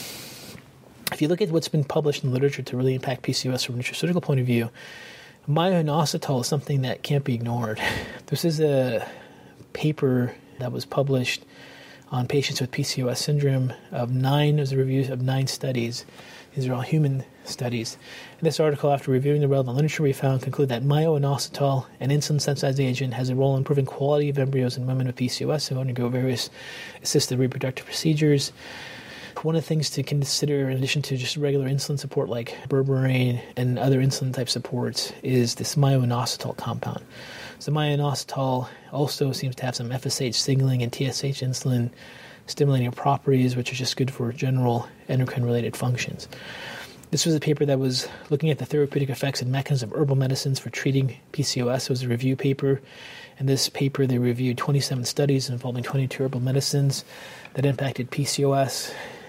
if you look at what's been published in the literature to really impact P C O S from a nutraceutical point of view, myo-inositol is something that can't be ignored. This is a paper that was published on patients with P C O S syndrome of nine, as a review of nine studies. These are all human studies. In this article, after reviewing the relevant literature, we found conclude that myo-inositol, an insulin-sensitizing agent, has a role in improving quality of embryos in women with P C O S who undergo various assisted reproductive procedures. One of the things to consider, in addition to just regular insulin support like berberine and other insulin-type supports, is this myo-inositol compound. So myo-inositol also seems to have some F S H signaling and T S H insulin stimulating properties, which are just good for general endocrine-related functions. This was a paper that was looking at the therapeutic effects and mechanisms of herbal medicines for treating P C O S. It was a review paper. In this paper, they reviewed twenty-seven studies involving twenty-two herbal medicines that impacted P C O S,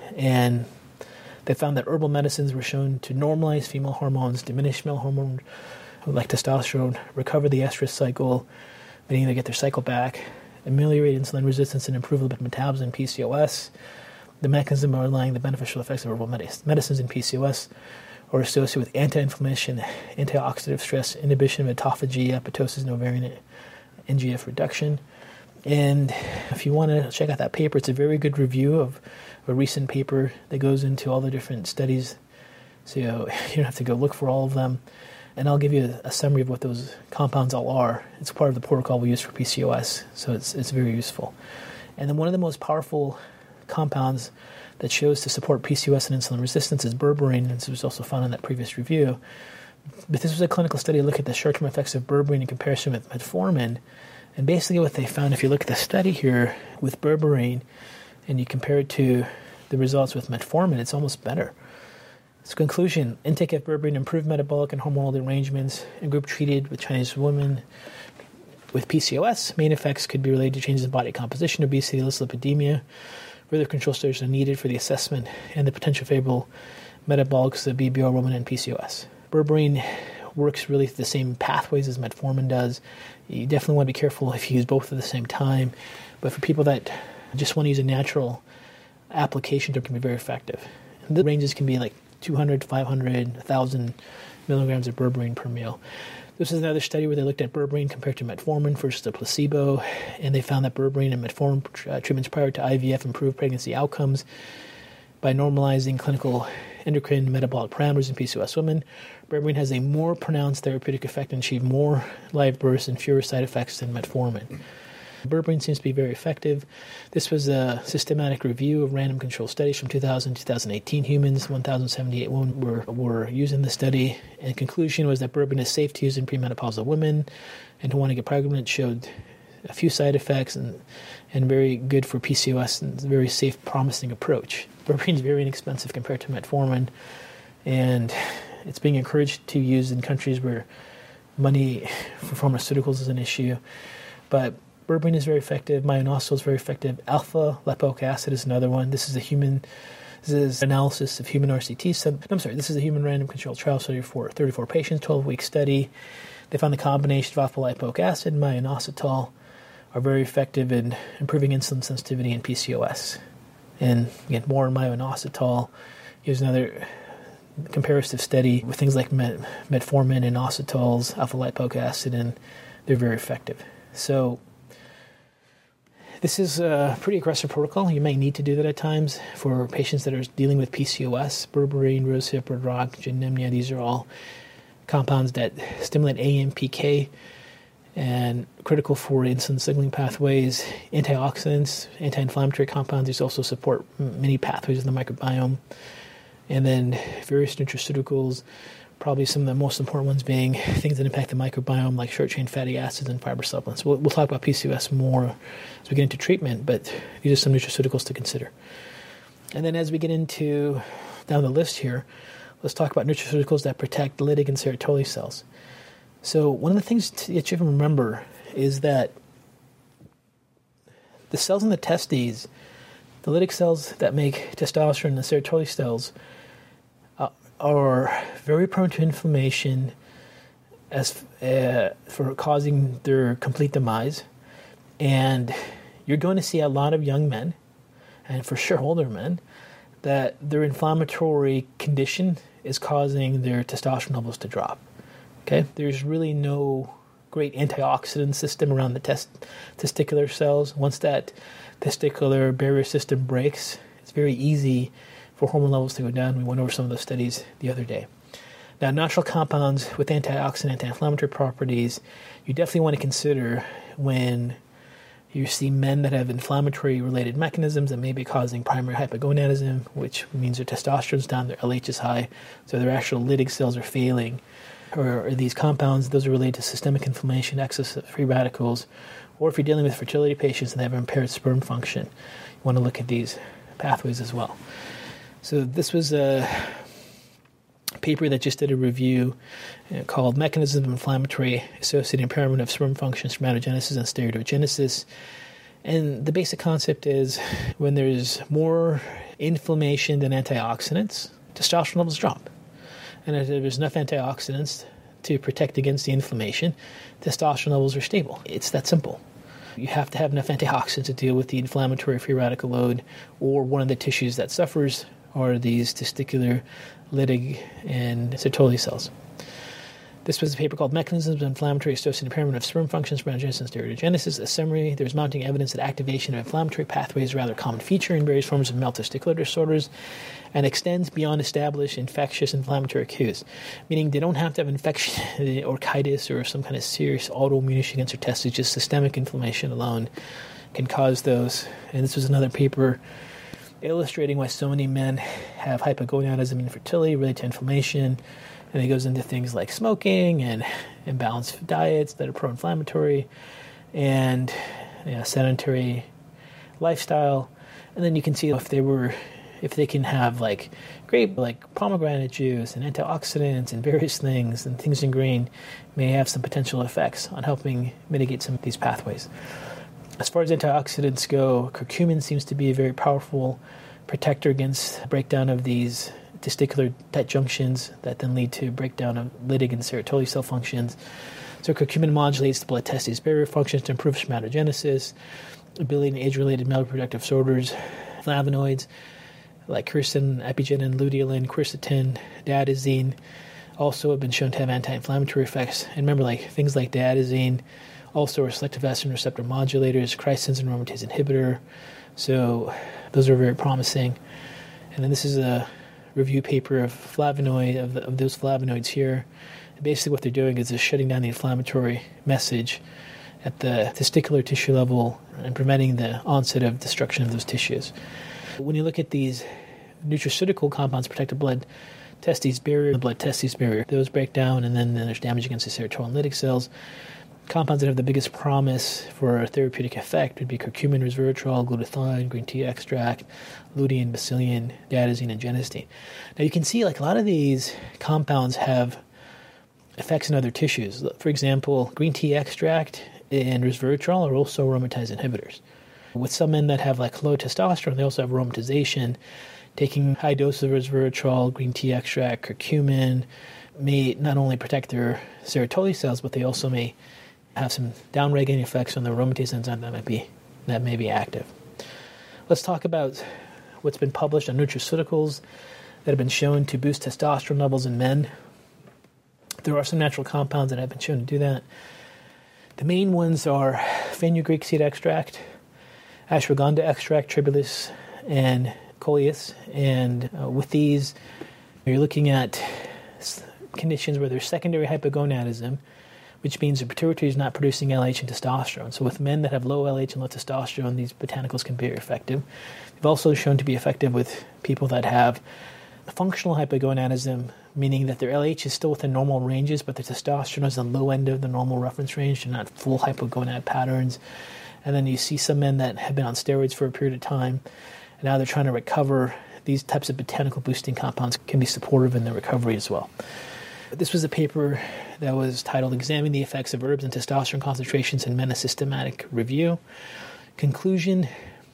and they found that herbal medicines were shown to normalize female hormones, diminish male hormone like testosterone, recover the estrous cycle, meaning they get their cycle back, ameliorate insulin resistance, and improve lipid metabolism in P C O S. The mechanism underlying the beneficial effects of herbal medicines in P C O S are associated with anti-inflammation, antioxidative stress, inhibition of autophagy, apoptosis, and ovarian N G F reduction. And if you want to check out that paper, it's a very good review of a recent paper that goes into all the different studies. So you don't have to go look for all of them. And I'll give you a summary of what those compounds all are. It's part of the protocol we use for P C O S, so it's it's very useful. And then one of the most powerful compounds that shows to support P C O S and insulin resistance is berberine, and this was also found in that previous review. But this was a clinical study to look at the short-term effects of berberine in comparison with metformin. And basically what they found, if you look at the study here with berberine and you compare it to the results with metformin, it's almost better. So conclusion, intake of berberine improved metabolic and hormonal derangements in group treated with Chinese women with P C O S. Main effects could be related to changes in body composition, obesity, dyslipidemia. Further control studies are needed for the assessment and the potential favorable metabolics of B B R women and P C O S. Berberine works really the same pathways as metformin does. You definitely want to be careful if you use both at the same time. But for people that just want to use a natural application, it can be very effective. And the ranges can be like two hundred, five hundred, one thousand milligrams of berberine per meal. This is another study where they looked at berberine compared to metformin versus a placebo, and they found that berberine and metformin uh, treatments prior to I V F improved pregnancy outcomes by normalizing clinical endocrine metabolic parameters in P C O S women. Berberine has a more pronounced therapeutic effect and achieved more live births and fewer side effects than metformin. Berberine seems to be very effective. This was a systematic review of random control studies from two thousand to twenty eighteen humans. one thousand seventy-eight women were, were used in the study. And the conclusion was that berberine is safe to use in premenopausal women and who want to get pregnant. Showed a few side effects and and very good for P C O S, and it's a very safe, promising approach. Berberine is very inexpensive compared to metformin, and it's being encouraged to use in countries where money for pharmaceuticals is an issue. But berberine is very effective. Myo-inositol is very effective. Alpha lipoic acid is another one. This is a human. This is analysis of human R C T. Sub, I'm sorry. This is a human random controlled trial study for thirty-four patients, twelve-week study. They found the combination of alpha lipoic acid and myo-inositol are very effective in improving insulin sensitivity in P C O S. And again, more myo-inositol. Here's another comparative study with things like met, metformin, inositols, alpha lipoic acid, and they're very effective. So this is a pretty aggressive protocol. You may need to do that at times for patients that are dealing with P C O S. Berberine, rosehip, Brodrock, Gymnema, these are all compounds that stimulate A M P K and critical for insulin signaling pathways. Antioxidants, anti-inflammatory compounds, these also support many pathways in the microbiome. And then various nutraceuticals, probably some of the most important ones being things that impact the microbiome, like short-chain fatty acids and fiber supplements. We'll, we'll talk about P C O S more as we get into treatment, but these are some nutraceuticals to consider. And then as we get into down the list here, let's talk about nutraceuticals that protect Leydig and Sertoli cells. So one of the things that you can remember is that the cells in the testes, the Leydig cells that make testosterone and the Sertoli cells, are very prone to inflammation as uh, for causing their complete demise. And you're going to see a lot of young men, and for sure older men, that their inflammatory condition is causing their testosterone levels to drop. Okay? There's really no great antioxidant system around the test- testicular cells. Once that testicular barrier system breaks, it's very easy for hormone levels to go down. We went over some of those studies the other day. Now, natural compounds with antioxidant, anti-inflammatory properties, you definitely want to consider when You see men that have inflammatory-related mechanisms that may be causing primary hypogonadism, which means their testosterone's down, their L H is high, so their actual Leydig cells are failing. Or, or these compounds, those are related to systemic inflammation, excess of free radicals, or if you're dealing with fertility patients and they have impaired sperm function, you want to look at these pathways as well. So this was a paper that just did a review you know, called Mechanism of Inflammatory Associated Impairment of Sperm Function, Spermatogenesis, and Steroidogenesis. And the basic concept is when there's more inflammation than antioxidants, testosterone levels drop. And if there's enough antioxidants to protect against the inflammation, testosterone levels are stable. It's that simple. You have to have enough antioxidants to deal with the inflammatory free radical load, or one of the tissues that suffers are these testicular, Leydig, and Sertoli cells. This was a paper called Mechanisms of Inflammatory Associated Impairment of Sperm Function, Spermatogenesis, and Steroidogenesis. A summary, there's mounting evidence that activation of inflammatory pathways is a rather common feature in various forms of male testicular disorders and extends beyond established infectious inflammatory cues, meaning they don't have to have infection, orchitis, or some kind of serious autoimmune issue against their testes. Just systemic inflammation alone can cause those. And this was another paper illustrating why so many men have hypogonadism and infertility related to inflammation. And it goes into things like smoking and imbalanced diets that are pro-inflammatory and you know, sedentary lifestyle. And then you can see if they were, if they can have like grape, like pomegranate juice and antioxidants and various things and things in green may have some potential effects on helping mitigate some of these pathways. As far as antioxidants go, curcumin seems to be a very powerful protector against breakdown of these testicular tight junctions that then lead to breakdown of Leydig and Sertoli cell functions. So curcumin modulates the blood-testis barrier functions to improve spermatogenesis, ability in age-related male reproductive disorders, flavonoids like quercetin, epigenin, luteolin, quercetin, diadazine also have been shown to have anti-inflammatory effects. And remember, like things like diadazine also are selective estrogen receptor modulators, chrysin aromatase inhibitor. So those are very promising. And then this is a review paper of flavonoid, of, the, of those flavonoids here. And basically what they're doing is they're shutting down the inflammatory message at the testicular tissue level and preventing the onset of destruction of those tissues. When you look at these nutraceutical compounds, protect the blood testes barrier, the blood testes barrier, those break down, and then, then there's damage against the serotonin Leydig cells. Compounds that have the biggest promise for a therapeutic effect would be curcumin, resveratrol, glutathione, green tea extract, lutein, bacillium, diadazine, and genistein. Now you can see like a lot of these compounds have effects in other tissues. For example, green tea extract and resveratrol are also aromatase inhibitors. With some men that have like low testosterone, they also have aromatization. Taking high doses of resveratrol, green tea extract, curcumin may not only protect their Sertoli cells, but they also may have some downregulating effects on the aromatase enzyme that might be that may be active. Let's talk about what's been published on nutraceuticals that have been shown to boost testosterone levels in men. There are some natural compounds that have been shown to do that. The main ones are fenugreek seed extract, ashwagandha extract, tribulus, and coleus. And uh, with these, you're looking at conditions where there's secondary hypogonadism, which means the pituitary is not producing L H and testosterone. So with men that have low L H and low testosterone, these botanicals can be very effective. They've also shown to be effective with people that have functional hypogonadism, meaning that their L H is still within normal ranges, but their testosterone is on the low end of the normal reference range and not full hypogonad patterns. And then you see some men that have been on steroids for a period of time, and now they're trying to recover. These types of botanical boosting compounds can be supportive in their recovery as well. This was a paper that was titled Examining the Effects of Herbs and Testosterone Concentrations in Men, a Systematic Review. Conclusion: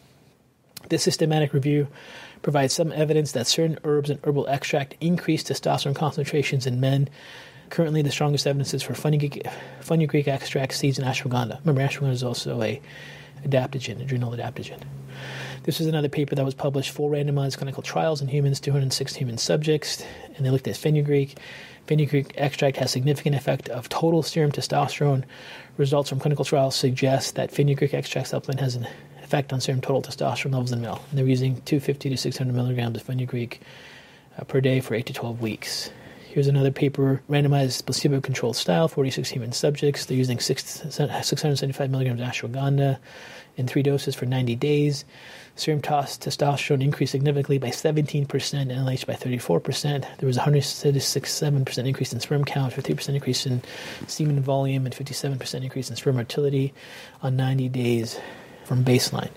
this systematic review provides some evidence that certain herbs and herbal extract increase testosterone concentrations in men. Currently, the strongest evidence is for fenugreek, fenugreek extract, seeds, and ashwagandha. Remember, ashwagandha is also a adaptogen, adrenal adaptogen. This was another paper that was published, full randomized clinical trials in humans, two hundred six human subjects, and they looked at fenugreek. Fenugreek extract has significant effect of total serum testosterone. Results from clinical trials suggest that fenugreek extract supplement has an effect on serum total testosterone levels in male. And they're using two hundred fifty to six hundred milligrams of fenugreek uh, per day for eight to twelve weeks. Here's another paper, randomized placebo-controlled style, forty-six human subjects. They're using six, six hundred seventy-five milligrams of ashwagandha in three doses for ninety days. Serum testosterone increased significantly by seventeen percent, N L H by thirty-four percent. There was a one hundred sixty-seven percent increase in sperm count, fifty percent increase in semen volume, and fifty-seven percent increase in sperm motility on ninety days from baseline.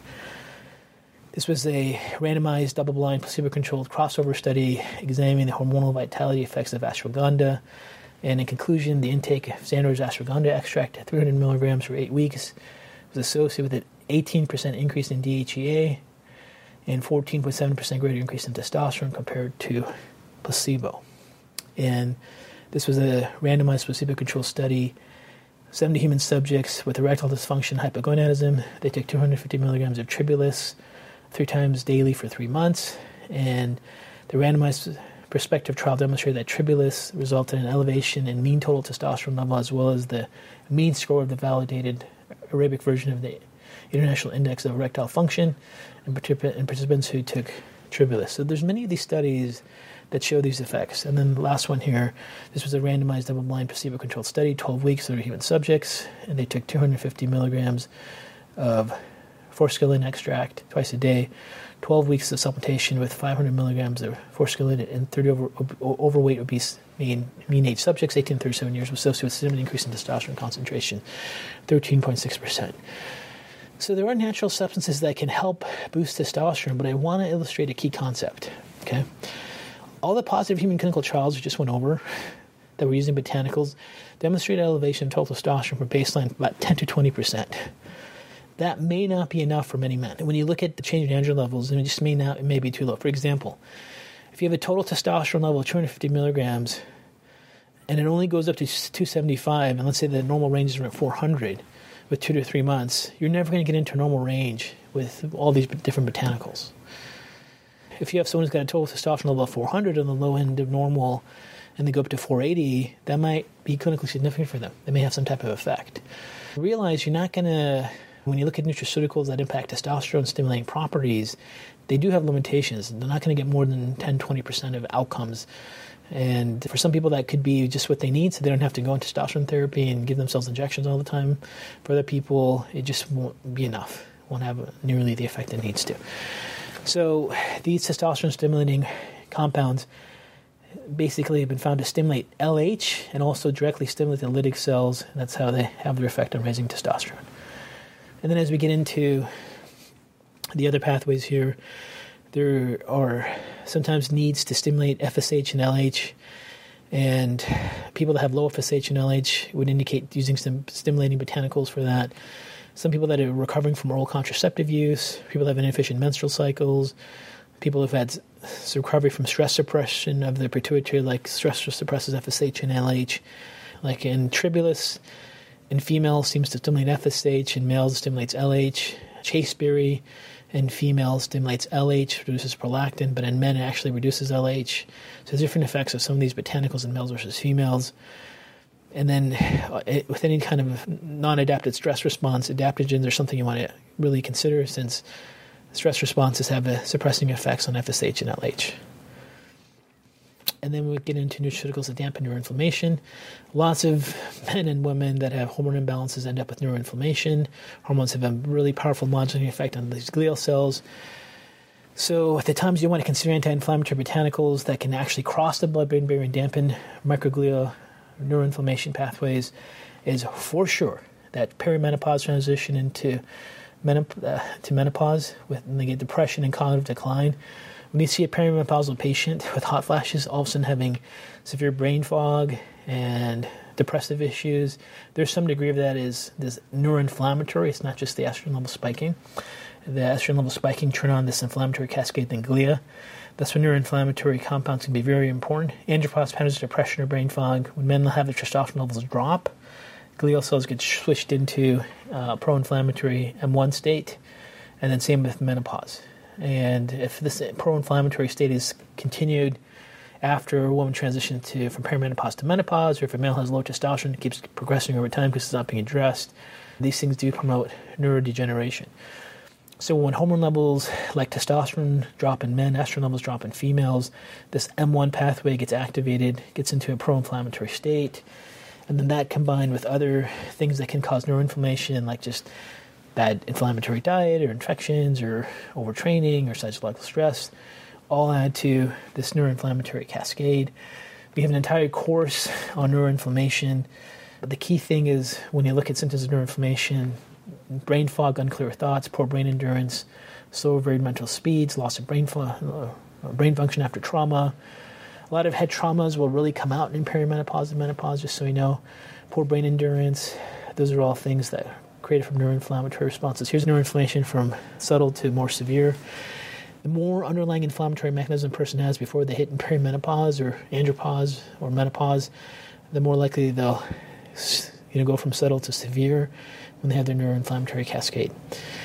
This was a randomized, double-blind, placebo-controlled crossover study examining the hormonal vitality effects of ashwagandha. And in conclusion, the intake of Sandoz ashwagandha extract at three hundred milligrams for eight weeks was associated with an eighteen percent increase in D H E A and fourteen point seven percent greater increase in testosterone compared to placebo. And this was a randomized, placebo-controlled study, seventy human subjects with erectile dysfunction, hypogonadism. They took two hundred fifty milligrams of Tribulus three times daily for three months, and the randomized prospective trial demonstrated that Tribulus resulted in elevation in mean total testosterone level as well as the mean score of the validated Arabic version of the International Index of Erectile Function in participants who took Tribulus. So there's many of these studies that show these effects. And then the last one here, this was a randomized double-blind placebo-controlled study, twelve weeks, thirty human subjects, and they took two hundred fifty milligrams of forskolin extract twice a day, twelve weeks of supplementation with five hundred milligrams of forskolin in thirty over, overweight, obese, mean, mean age subjects, eighteen to thirty-seven years, was associated with significant increase in testosterone concentration, thirteen point six percent. So there are natural substances that can help boost testosterone, but I want to illustrate a key concept, okay? All the positive human clinical trials we just went over that were using botanicals demonstrate elevation of total testosterone from baseline of about ten to twenty percent. That may not be enough for many men. And when you look at the change in androgen levels, it just may not, it may be too low. For example, if you have a total testosterone level of two hundred fifty milligrams and it only goes up to two seventy-five, and let's say the normal range is around four hundred with two to three months, you're never going to get into a normal range with all these different botanicals. If you have someone who's got a total testosterone level of four hundred on the low end of normal and they go up to four eighty, that might be clinically significant for them. They may have some type of effect. Realize you're not going to, when you look at nutraceuticals that impact testosterone stimulating properties, they do have limitations. They're not going to get more than ten to twenty percent of outcomes. And for some people, that could be just what they need, so they don't have to go into testosterone therapy and give themselves injections all the time. For other people, it just won't be enough. It won't have nearly the effect it needs to. So these testosterone-stimulating compounds basically have been found to stimulate L H and also directly stimulate the lytic cells. And that's how they have their effect on raising testosterone. And then as we get into the other pathways here, there are sometimes needs to stimulate F S H and L H, and people that have low F S H and L H would indicate using some stimulating botanicals for that. Some people that are recovering from oral contraceptive use, people that have inefficient menstrual cycles, people who've had recovery from stress suppression of the pituitary, like stress suppresses F S H and L H, like in Tribulus. In females, seems to stimulate F S H, in males, it stimulates L H. Chasteberry in females stimulates L H, reduces prolactin, but in men, it actually reduces L H. So there's different effects of some of these botanicals in males versus females. And then uh, it, with any kind of non-adapted stress response, adaptogens are something you want to really consider, since stress responses have a suppressing effects on F S H and L H. And then we get into nutraceuticals that dampen neuroinflammation. Lots of men and women that have hormone imbalances end up with neuroinflammation. Hormones have a really powerful modulating effect on these glial cells. So at the times you want to consider anti-inflammatory botanicals that can actually cross the blood-brain barrier and dampen microglial neuroinflammation pathways is for sure that perimenopause transition into menop- uh, to menopause with and they get depression and cognitive decline. When you see a perimenopausal patient with hot flashes, all of a sudden having severe brain fog and depressive issues, there's some degree of that is this neuroinflammatory. It's not just the estrogen level spiking. The estrogen level spiking turn on this inflammatory cascade in glia. That's when neuroinflammatory compounds can be very important. Andropause patterns of depression or brain fog. When men have their testosterone levels drop, glial cells get switched into uh, pro-inflammatory M one state, and then same with menopause. And if this pro-inflammatory state is continued after a woman transitions to from perimenopause to menopause, or if a male has low testosterone, it keeps progressing over time because it's not being addressed, these things do promote neurodegeneration. So when hormone levels like testosterone drop in men, estrogen levels drop in females, this M one pathway gets activated, gets into a pro-inflammatory state, and then that combined with other things that can cause neuroinflammation, like just bad inflammatory diet or infections or overtraining or psychological stress, all add to this neuroinflammatory cascade. We have an entire course on neuroinflammation. But the key thing is when you look at symptoms of neuroinflammation, brain fog, unclear thoughts, poor brain endurance, slow varied mental speeds, loss of brain, fl- brain function after trauma. A lot of head traumas will really come out in perimenopause and menopause, just so you know. Poor brain endurance, those are all things that are created from neuroinflammatory responses. Here's neuroinflammation from subtle to more severe. The more underlying inflammatory mechanism a person has before they hit in perimenopause or andropause or menopause, the more likely they'll you know, go from subtle to severe when they have their neuroinflammatory cascade.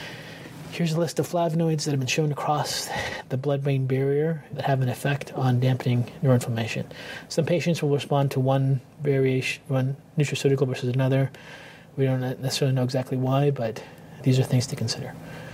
Here's a list of flavonoids that have been shown to cross the blood-brain barrier that have an effect on dampening neuroinflammation. Some patients will respond to one variation, one nutraceutical versus another. We don't necessarily know exactly why, but these are things to consider.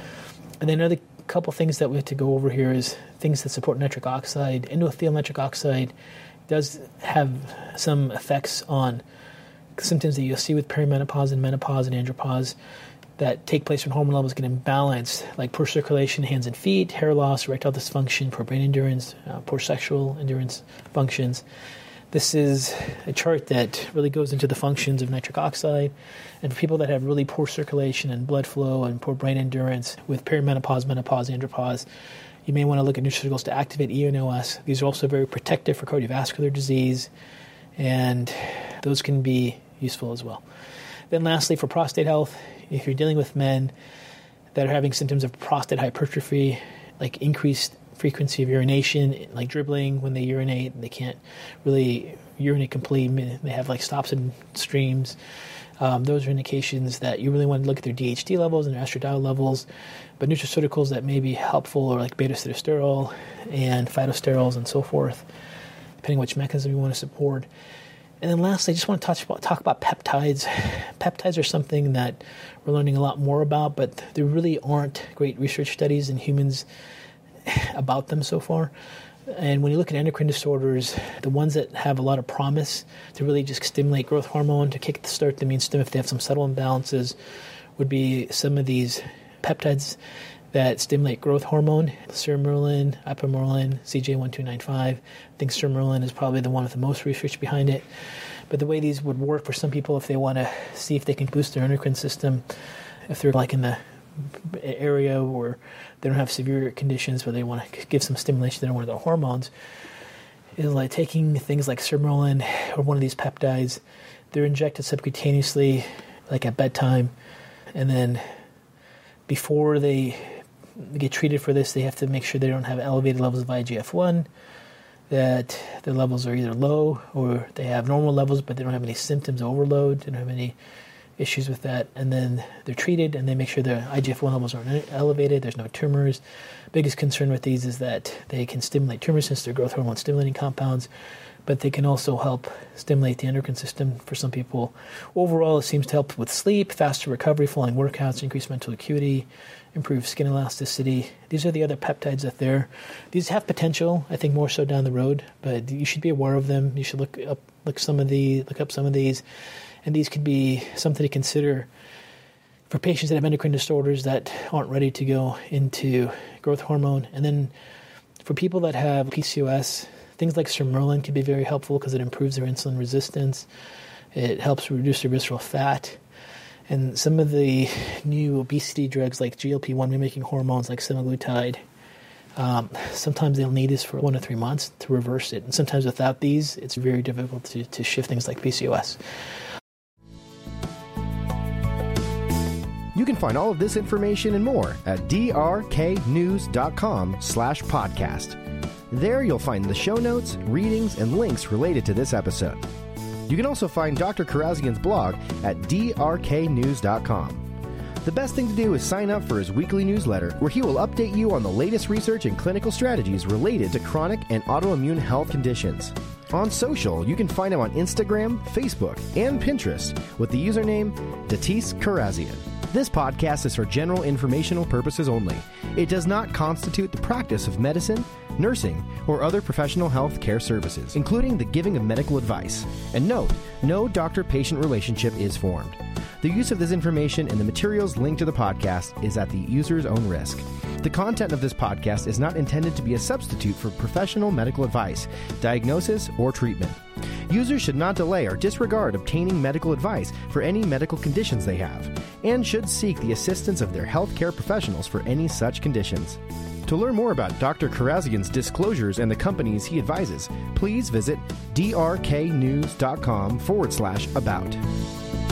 And then another couple things that we have to go over here is things that support nitric oxide. Endothelial nitric oxide does have some effects on symptoms that you'll see with perimenopause and menopause and andropause that take place when hormone levels get imbalanced, like poor circulation, hands and feet, hair loss, erectile dysfunction, poor brain endurance, uh, poor sexual endurance functions. This is a chart that really goes into the functions of nitric oxide. And for people that have really poor circulation and blood flow and poor brain endurance with perimenopause, menopause, andropause, you may want to look at nutraceuticals to activate E N O S. These are also very protective for cardiovascular disease, and those can be useful as well. Then lastly, for prostate health, if you're dealing with men that are having symptoms of prostate hypertrophy, like increased frequency of urination, like dribbling when they urinate, and they can't really urinate completely, they have like stops in streams, um, those are indications that you really want to look at their D H T levels and their estradiol levels. But nutraceuticals that may be helpful are like beta-sitosterol and phytosterols and so forth, depending which mechanism you want to support. And then lastly, I just want to touch about, talk about peptides. Peptides are something that we're learning a lot more about, but there really aren't great research studies in humans about them so far. And when you look at endocrine disorders, the ones that have a lot of promise to really just stimulate growth hormone, to kick start the immune system if they have some subtle imbalances, would be some of these peptides that stimulate growth hormone, ceremerlin, ipamorelin, C J one two nine five. I think ceremerlin is probably the one with the most research behind it. But the way these would work for some people, if they want to see if they can boost their endocrine system, if they're like in the area where they don't have severe conditions, where they want to give some stimulation to one of their hormones, is like taking things like ceremerlin or one of these peptides. They're injected subcutaneously, like at bedtime, and then before they get treated for this, they have to make sure they don't have elevated levels of I G F one, that their levels are either low or they have normal levels, but they don't have any symptoms of overload, they don't have any issues with that. And then they're treated and they make sure their I G F one levels aren't elevated, there's no tumors. Biggest concern with these is that they can stimulate tumors since they're growth hormone stimulating compounds, but they can also help stimulate the endocrine system for some people. Overall, it seems to help with sleep, faster recovery following workouts, increased mental acuity, improve skin elasticity. These are the other peptides that there. These have potential, I think, more so down the road, but you should be aware of them. You should look up, look some of the, look up some of these, and these could be something to consider for patients that have endocrine disorders that aren't ready to go into growth hormone. And then for people that have P C O S, things like ceremerlin can be very helpful because it improves their insulin resistance. It helps reduce their visceral fat. And some of the new obesity drugs like G L P one mimicking hormones like semaglutide, um, sometimes they'll need this for one to three months to reverse it. And sometimes without these, it's very difficult to, to shift things like P C O S. You can find all of this information and more at d r k news dot com slash podcast. There you'll find the show notes, readings, and links related to this episode. You can also find Doctor Kharrazian's blog at d r k news dot com. The best thing to do is sign up for his weekly newsletter, where he will update you on the latest research and clinical strategies related to chronic and autoimmune health conditions. On social, you can find him on Instagram, Facebook, and Pinterest with the username Datis Kharrazian. This podcast is for general informational purposes only. It does not constitute the practice of medicine, nursing, or other professional health care services, including the giving of medical advice. And note, no doctor-patient relationship is formed. The use of this information and the materials linked to the podcast is at the user's own risk. The content of this podcast is not intended to be a substitute for professional medical advice, diagnosis, or treatment. Users should not delay or disregard obtaining medical advice for any medical conditions they have, and should seek the assistance of their healthcare professionals for any such conditions. To learn more about Doctor Karazian's disclosures and the companies he advises, please visit drknews.com forward slash about.